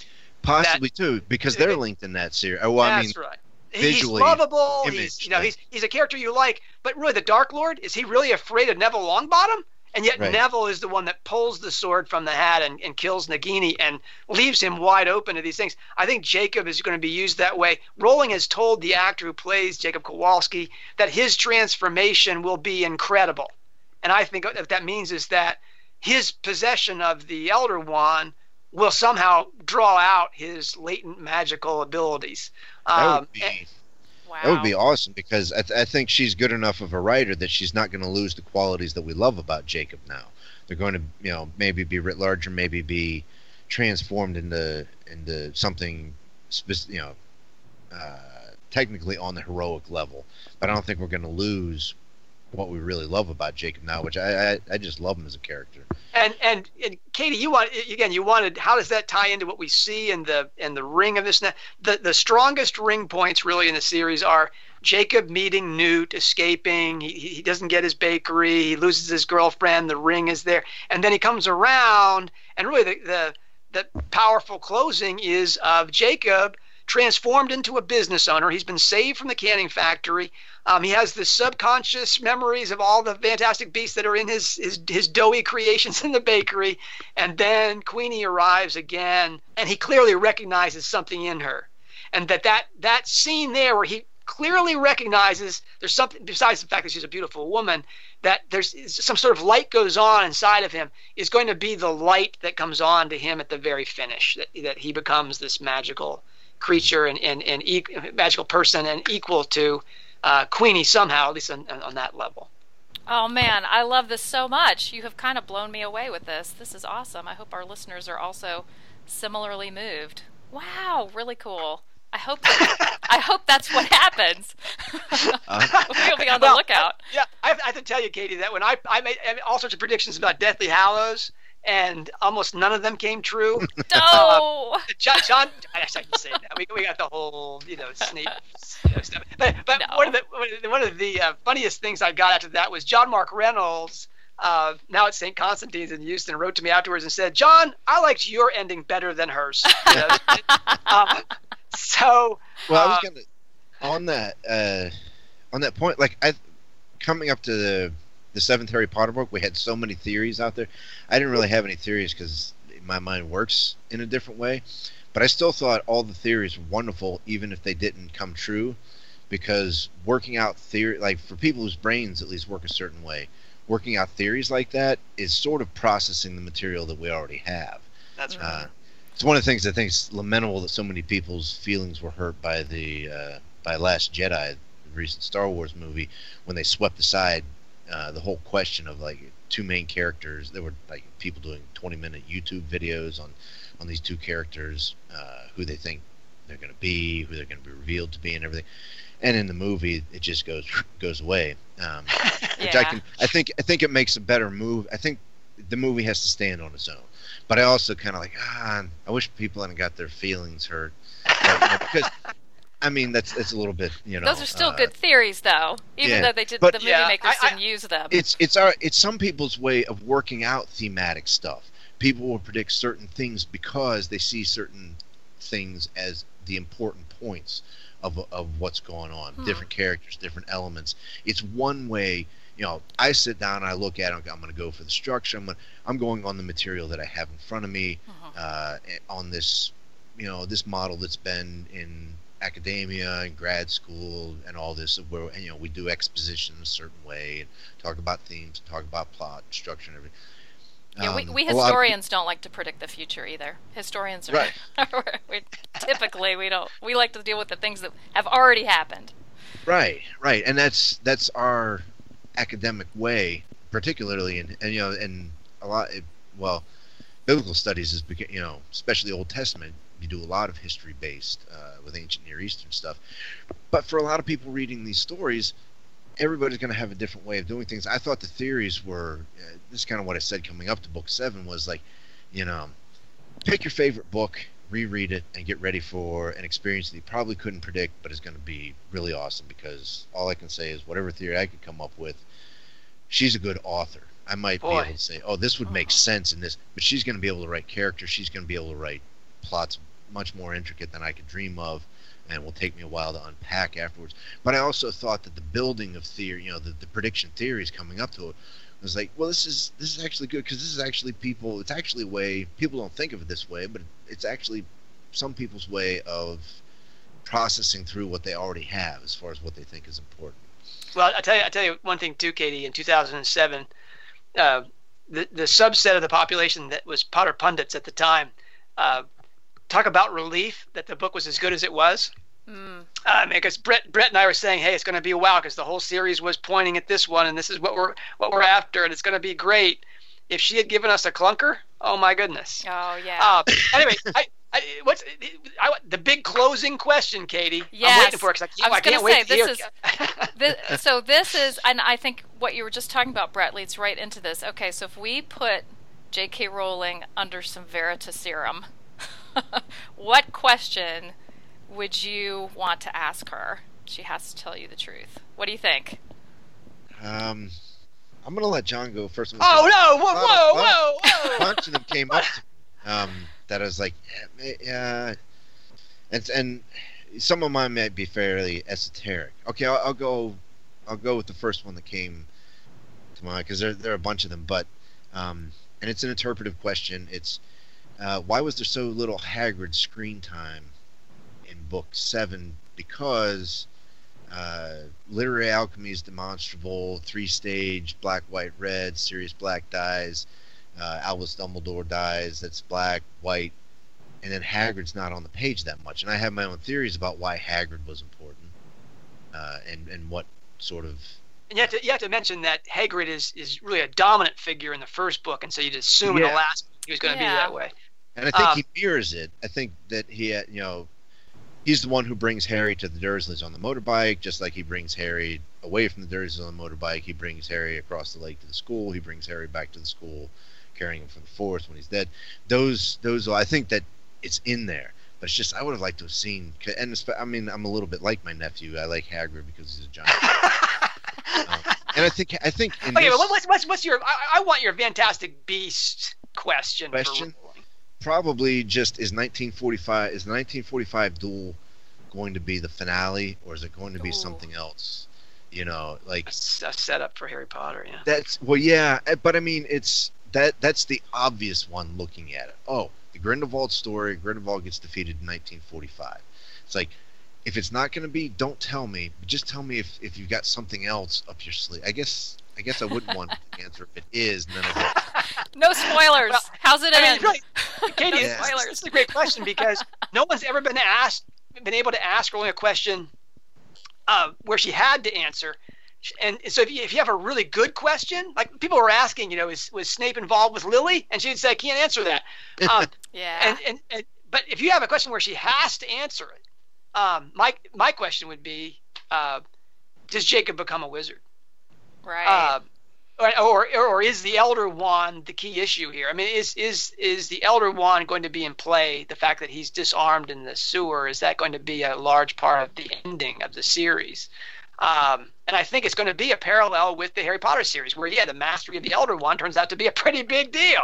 Possibly too, because they're linked in that series. Oh, well, I mean, that's right. visually, he's lovable. image, he's you know like- he's he's a character you like, but really the Dark Lord, is he really afraid of Neville Longbottom? And yet Right. Neville is the one that pulls the sword from the hat and, and kills Nagini and leaves him wide open to these things. I think Jacob is going to be used that way. Rowling has told the actor who plays Jacob Kowalski that his transformation will be incredible. And I think what that means is that his possession of the Elder Wand will somehow draw out his latent magical abilities. that Um, would be and- Wow. that would be awesome, because I, th- I think she's good enough of a writer that she's not going to lose the qualities that we love about Jacob now. They're going to, you know, maybe be writ large, or maybe be transformed into into something, spec- you know, uh, technically on the heroic level. But I don't think we're going to lose what we really love about Jacob now, which I, I I just love him as a character. And, and and Katie, you want again. You wanted. How does that tie into what we see in the in the ring of this? The the strongest ring points really in the series are Jacob meeting Newt, escaping. He he doesn't get his bakery. He loses his girlfriend. The ring is there, and then he comes around. And really, the the, the powerful closing is of Jacob transformed into a business owner. He's been saved from the canning factory. Um, he has the subconscious memories of all the fantastic beasts that are in his, his his doughy creations in the bakery. And then Queenie arrives again, and he clearly recognizes something in her. And that, that that scene there where he clearly recognizes there's something, besides the fact that she's a beautiful woman, that there's some sort of light goes on inside of him, is going to be the light that comes on to him at the very finish, that, that he becomes this magical creature and, and, and e- magical person and equal to uh, Queenie somehow, at least on, on that level. Oh man, I love this so much. You have kind of blown me away with this. This is awesome. I hope our listeners are also similarly moved. Wow, really cool. I hope that, I hope that's what happens. Uh, We'll be on the Well, lookout. Yeah, I have, I have to tell you, Katie, that when I, I made I made all sorts of predictions about Deathly Hallows, and almost none of them came true. No. John, John I guess I can say that. We, we got the whole, you know, Snape you know, stuff. But, but No. one of the one of the, one of the uh, funniest things I got after that was John Mark Reynolds, uh, now at Saint Constantine's in Houston, wrote to me afterwards and said, "John, I liked your ending better than hers." You know, um, so, well, I was uh, gonna on that uh, on that point, like I coming up to the the seventh Harry Potter book, we had so many theories out there. I didn't really have any theories because my mind works in a different way, but I still thought all the theories were wonderful, even if they didn't come true, because working out theory, like for people whose brains at least work a certain way, working out theories like that is sort of processing the material that we already have. that's right. Uh, it's one of the things I think is lamentable that so many people's feelings were hurt by the uh, by Last Jedi, the recent Star Wars movie, when they swept aside uh, the whole question of like two main characters. There were like people doing twenty minute YouTube videos on on these two characters, uh, who they think they're going to be, who they're going to be revealed to be, and everything. And in the movie, it just goes goes away. Um, which I Yeah. can, I think, I think it makes a better move. I think the movie has to stand on its own. But I also kind of like, ah, I wish people hadn't got their feelings hurt, But, you know, because I mean that's that's a little bit, you know. Those are still uh, good theories, though. Even yeah, though they did, but- the movie Yeah, makers I- I- didn't use them. It's it's our it's some people's way of working out thematic stuff. People will predict certain things because they see certain things as the important points of of what's going on. Hmm. Different characters, different elements. It's one way. You know, I sit down and I look at it. I'm going to go for the structure. I'm going I'm going on the material that I have in front of me, Mhm. uh, on this, you know, this model that's been in academia and grad school and all this, where, you know, we do exposition a certain way and talk about themes, talk about plot, structure, and everything. Yeah, we, Um, we a lot of historians don't like to predict the future either. Historians are Right. we, typically we don't. We like to deal with the things that have already happened. Right, right, and that's that's our academic way, particularly in, and you know, and a lot. It, well, biblical studies is, beca- you know, especially Old Testament. You do a lot of history based uh, with ancient Near Eastern stuff, but for a lot of people reading these stories, everybody's going to have a different way of doing things. I thought the theories were, uh, this is kind of what I said coming up to book seven, was like, you know, pick your favorite book, reread it, and get ready for an experience that you probably couldn't predict, but is going to be really awesome, because all I can say is whatever theory I could come up with, she's a good author. I might Boy. be able to say, oh, this would make Uh-huh. sense in this, but she's going to be able to write characters, she's going to be able to write plots much more intricate than I could dream of, and will take me a while to unpack afterwards. But I also thought that the building of theory, you know, the, the prediction theories coming up to it, was like, well, this is this is actually good because this is actually people. It's actually a way people don't think of it this way, but it's actually some people's way of processing through what they already have as far as what they think is important. Well, I tell you, I tell you one thing too, Katie. In two thousand seven, uh, the the subset of the population that was Potter pundits at the time, uh, talk about relief that the book was as good as it was. Mm. Um, because Brett, Brett and I were saying, hey, it's going to be a wow because the whole series was pointing at this one, and this is what we're what we're after, and it's going to be great. If she had given us a clunker, oh my goodness. Oh yeah. Uh, anyway, I, I, what's I, the big closing question, Katie? Yes. I'm waiting for it because I, I was I can't gonna wait say, to this hear. Is, this, so this is, and I think what you were just talking about, Brett, leads right into this. Okay, so if we put J K. Rowling under some Veritaserum, what question would you want to ask her? She has to tell you the truth. What do you think? Um, I'm gonna let John go first. Oh no! Whoa! Whoa! Whoa! Whoa! A bunch of them came up to me, um, that I was like, yeah, yeah, and and some of mine might be fairly esoteric. Okay, I'll, I'll go. I'll go with the first one that came to mind because there there are a bunch of them, but um, and it's an interpretive question. It's uh, why was there so little Hagrid screen time in book seven? Because uh, literary alchemy is demonstrable. Three stage, black, white, red. Sirius Black dies. Uh, Albus Dumbledore dies. That's black, white, and then Hagrid's not on the page that much. And I have my own theories about why Hagrid was important, uh, and and what sort of. And you have to you have to mention that Hagrid is is really a dominant figure in the first book, and so you'd assume yeah. in the last he was going to yeah. be that way. And I think um, he mirrors it. I think that he, uh, you know. He's the one who brings Harry to the Dursleys on the motorbike, just like he brings Harry away from the Dursleys on the motorbike. He brings Harry across the lake to the school. He brings Harry back to the school, carrying him from the forest when he's dead. Those, those, I think that it's in there. But it's just, I would have liked to have seen, and I mean, I'm a little bit like my nephew. I like Hagrid because he's a giant. um, and I think, I think. In okay, this, but what's what's what's your? I, I want your Fantastic Beast question. Question. For Probably just is nineteen forty-five is the nineteen forty-five duel going to be the finale, or is it going to be Ooh. something else? You know, like a, a setup for Harry Potter. Yeah. That's well, yeah, but I mean, it's that that's the obvious one looking at it. Oh, the Grindelwald story. Grindelwald gets defeated in nineteen forty-five. It's like, if it's not going to be, don't tell me. But just tell me if if you've got something else up your sleeve. I guess. I guess I wouldn't want to answer if it is. And then I go, no spoilers. Well, how's it I end? Mean, really, Katie, yeah. spoilers. This is a great question because no one's ever been asked, been able to ask Rowling a question uh, where she had to answer. And so if you, if you have a really good question, like people were asking, you know, is was Snape involved with Lily? And she would say, I can't answer that. Um, yeah. And, and, and but if you have a question where she has to answer it, um, my my question would be, uh, does Jacob become a wizard? Right. Uh, or, or or is the Elder Wand the key issue here? I mean, is is is the Elder Wand going to be in play? The fact that he's disarmed in the sewer, is that going to be a large part of the ending of the series? Um, and I think it's going to be a parallel with the Harry Potter series, where yeah, the mastery of the Elder Wand turns out to be a pretty big deal.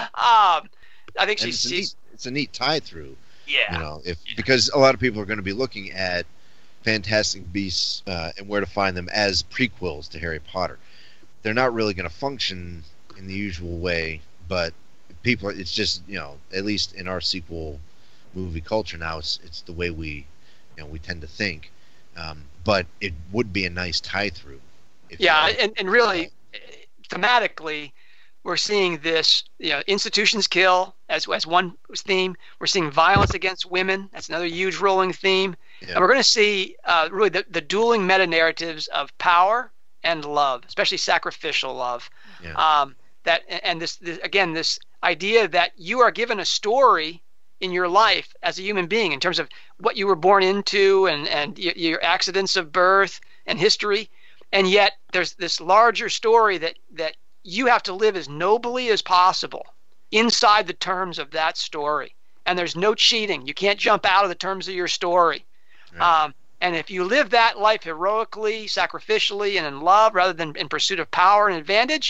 Um, I think she's it's, a neat, it's a neat tie through. Yeah. You know, if because a lot of people are going to be looking at Fantastic Beasts uh, and Where to Find Them as prequels to Harry Potter. They're not really going to function in the usual way, but people, it's just, you know, at least in our sequel movie culture now, it's, it's the way we, you know, we tend to think. Um, but it would be a nice tie through. Yeah, and, and really, thematically, we're seeing this, you know, institutions kill as as one theme. We're seeing violence against women. That's another huge Rowling theme. Yeah. And we're going to see uh, really the, the dueling meta-narratives of power and love, especially sacrificial love. Yeah. Um, that and this, this again, this idea that you are given a story in your life as a human being in terms of what you were born into and and your, your accidents of birth and history, and yet there's this larger story that that you have to live as nobly as possible inside the terms of that story. And there's no cheating. You can't jump out of the terms of your story. Right. Um, and if you live that life heroically, sacrificially, and in love rather than in pursuit of power and advantage,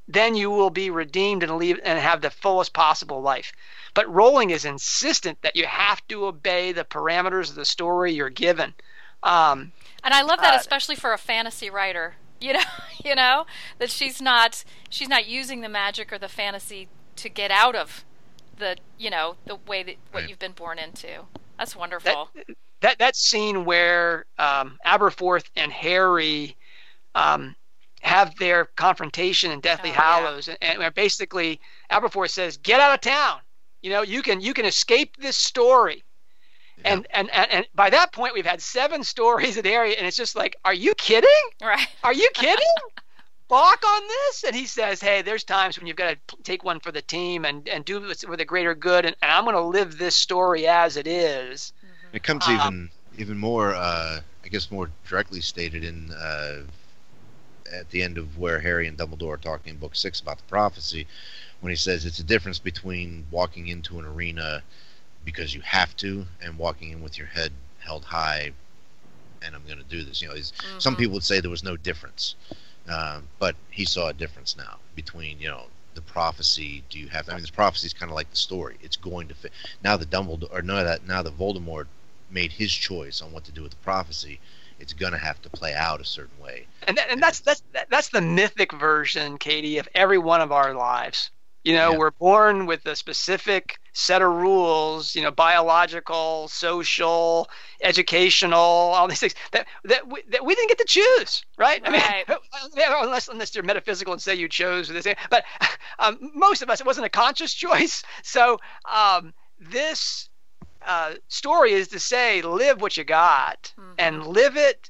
then you will be redeemed and leave and have the fullest possible life. But Rowling is insistent that you have to obey the parameters of the story you're given. Um, and I love that, uh, especially for a fantasy writer. You know, you know that she's not she's not using the magic or the fantasy to get out of the you know the way that what Right. you've been born into. That's wonderful. That that, that scene where um, Aberforth and Harry um, have their confrontation in Deathly Oh, Hallows, and, and where basically Aberforth says, "Get out of town. You know, you can you can escape this story." Yeah. And, and and and by that point, we've had seven stories in the area, and it's just like, are you kidding? Right. Are you kidding? Balk on this? And he says, hey, there's times when you've got to take one for the team and, and do this for the greater good, and, and I'm going to live this story as it is. It comes Um, even even more, uh, I guess, more directly stated in uh, at the end of where Harry and Dumbledore are talking in Book Six about the prophecy, when he says it's a difference between walking into an arena because you have to and walking in with your head held high, and I'm going to do this. You know, he's, Mm-hmm. some people would say there was no difference, um, but he saw a difference now between, you know, the prophecy. Do you have? I mean, this prophecy is kind of like the story. It's going to fit. Now the Dumbledore, or no, that now that Voldemort made his choice on what to do with the prophecy, it's going to have to play out a certain way. And that, and that's that's that's the mythic version, Katie, of every one of our lives. You know, Yeah. we're born with a specific set of rules, you know, biological, social, educational, all these things that that we, that we didn't get to choose, right? Right. I mean, unless unless you're metaphysical and say you chose this, but um, most of us, it wasn't a conscious choice. So um, this uh, story is to say, live what you got, Mhm. and live it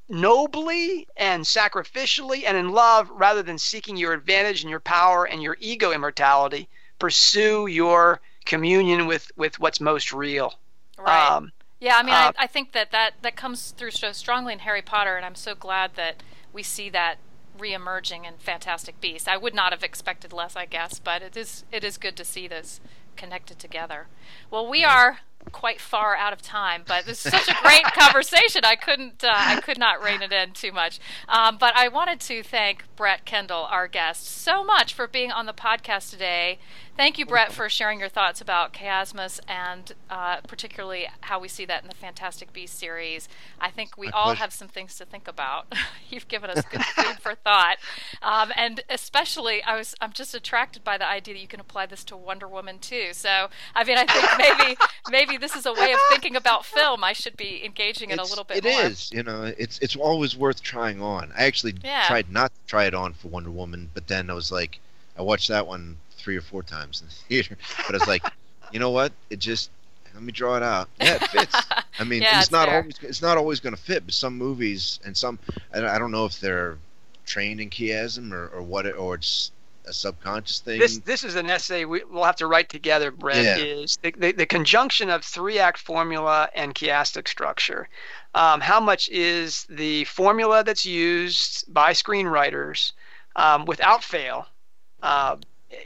nobly and sacrificially and in love, rather than seeking your advantage and your power and your ego immortality. Pursue your communion with with what's most real. Right. Um, Yeah, I mean, uh, I, I think that, that that comes through so strongly in Harry Potter, and I'm so glad that we see that reemerging in Fantastic Beasts. I would not have expected less, I guess, but it is it is good to see this connected together. Well, we are quite far out of time, but this is such a great conversation. I couldn't, uh, I could not rein it in too much. Um, but I wanted to thank Brett Kendall, our guest, so much for being on the podcast today. Thank you, Brett, for sharing your thoughts about chiasmus and uh, particularly how we see that in the Fantastic Beasts series. I think we My all pleasure. have some things to think about. You've given us good food for thought, um, and especially I was I'm just attracted by the idea that you can apply this to Wonder Woman too. So I mean, I think maybe maybe this is a way of thinking about film. I should be engaging it a It's- little bit it more. is, you know, it's it's always worth trying on. I actually Yeah. tried not to try it on for Wonder Woman, but then I was like, I watched that one three or four times in the theater, but I was like, you know what? It just let me draw it out. Yeah, it fits. I mean, Yeah, it's, it's not fair. always it's not always going to fit, but some movies and some I don't, I don't know if they're trained in chiasm or, or what, it, or it's a subconscious thing. This this is an essay we, we'll have to write together, Brett. Yeah. Is the, the, the conjunction of three act formula and chiastic structure. Um, how much is the formula that's used by screenwriters um, without fail? Uh,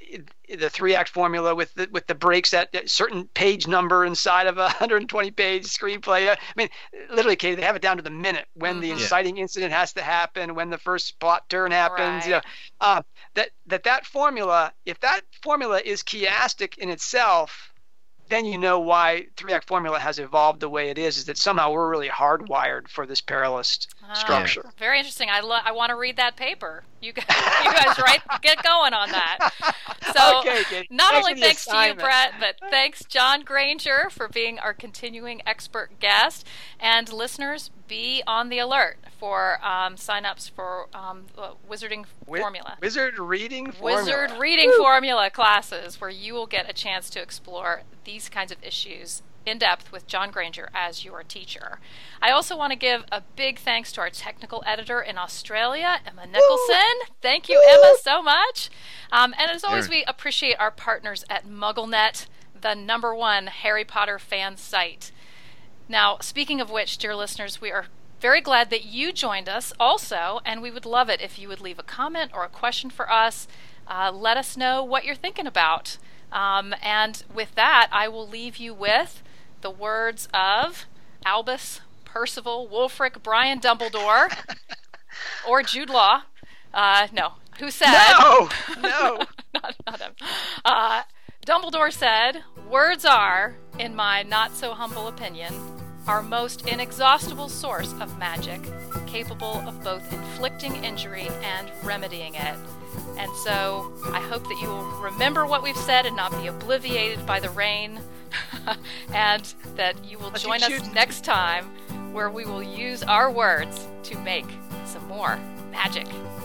the three act formula with the with the breaks at a certain page number inside of a one hundred twenty page screenplay. I mean, literally, Katie, they have it down to the minute when the Mhm. Yeah. inciting incident has to happen, when the first plot turn happens. You know, Right. uh, that that that formula, if that formula is chiastic in itself, then you know why three act formula has evolved the way it is. Is that somehow we're really hardwired for this parallelist Ah, structure. Very interesting. I lo- I want to read that paper. You guys, you guys, right? Get going on that. So, Okay, Katie. not Thanks only for the thanks to you, assignment. Brett, but thanks John Granger for being our continuing expert guest. And listeners, be on the alert for um, signups for um, uh, Wizarding Wi- Formula. Wizard reading formula. Wizard Reading Formula classes, where you will get a chance to explore these kinds of issues in depth with John Granger as your teacher. I also want to give a big thanks to our technical editor in Australia, Emma Nicholson. Thank you, Emma, so much. Um, and as always, Sure. we appreciate our partners at MuggleNet, the number one Harry Potter fan site. Now, speaking of which, dear listeners, we are very glad that you joined us also, and we would love it if you would leave a comment or a question for us. Uh, let us know what you're thinking about. Um, and with that, I will leave you with the words of Albus, Percival, Wulfric, Brian Dumbledore, or Jude Law. Uh, no, who said... No! No! not, not him. Uh, Dumbledore said, "Words are, in my not-so-humble opinion, our most inexhaustible source of magic, capable of both inflicting injury and remedying it." And so I hope that you will remember what we've said and not be obliviated by the rain, and that you will But join you us choose- next time where we will use our words to make some more magic.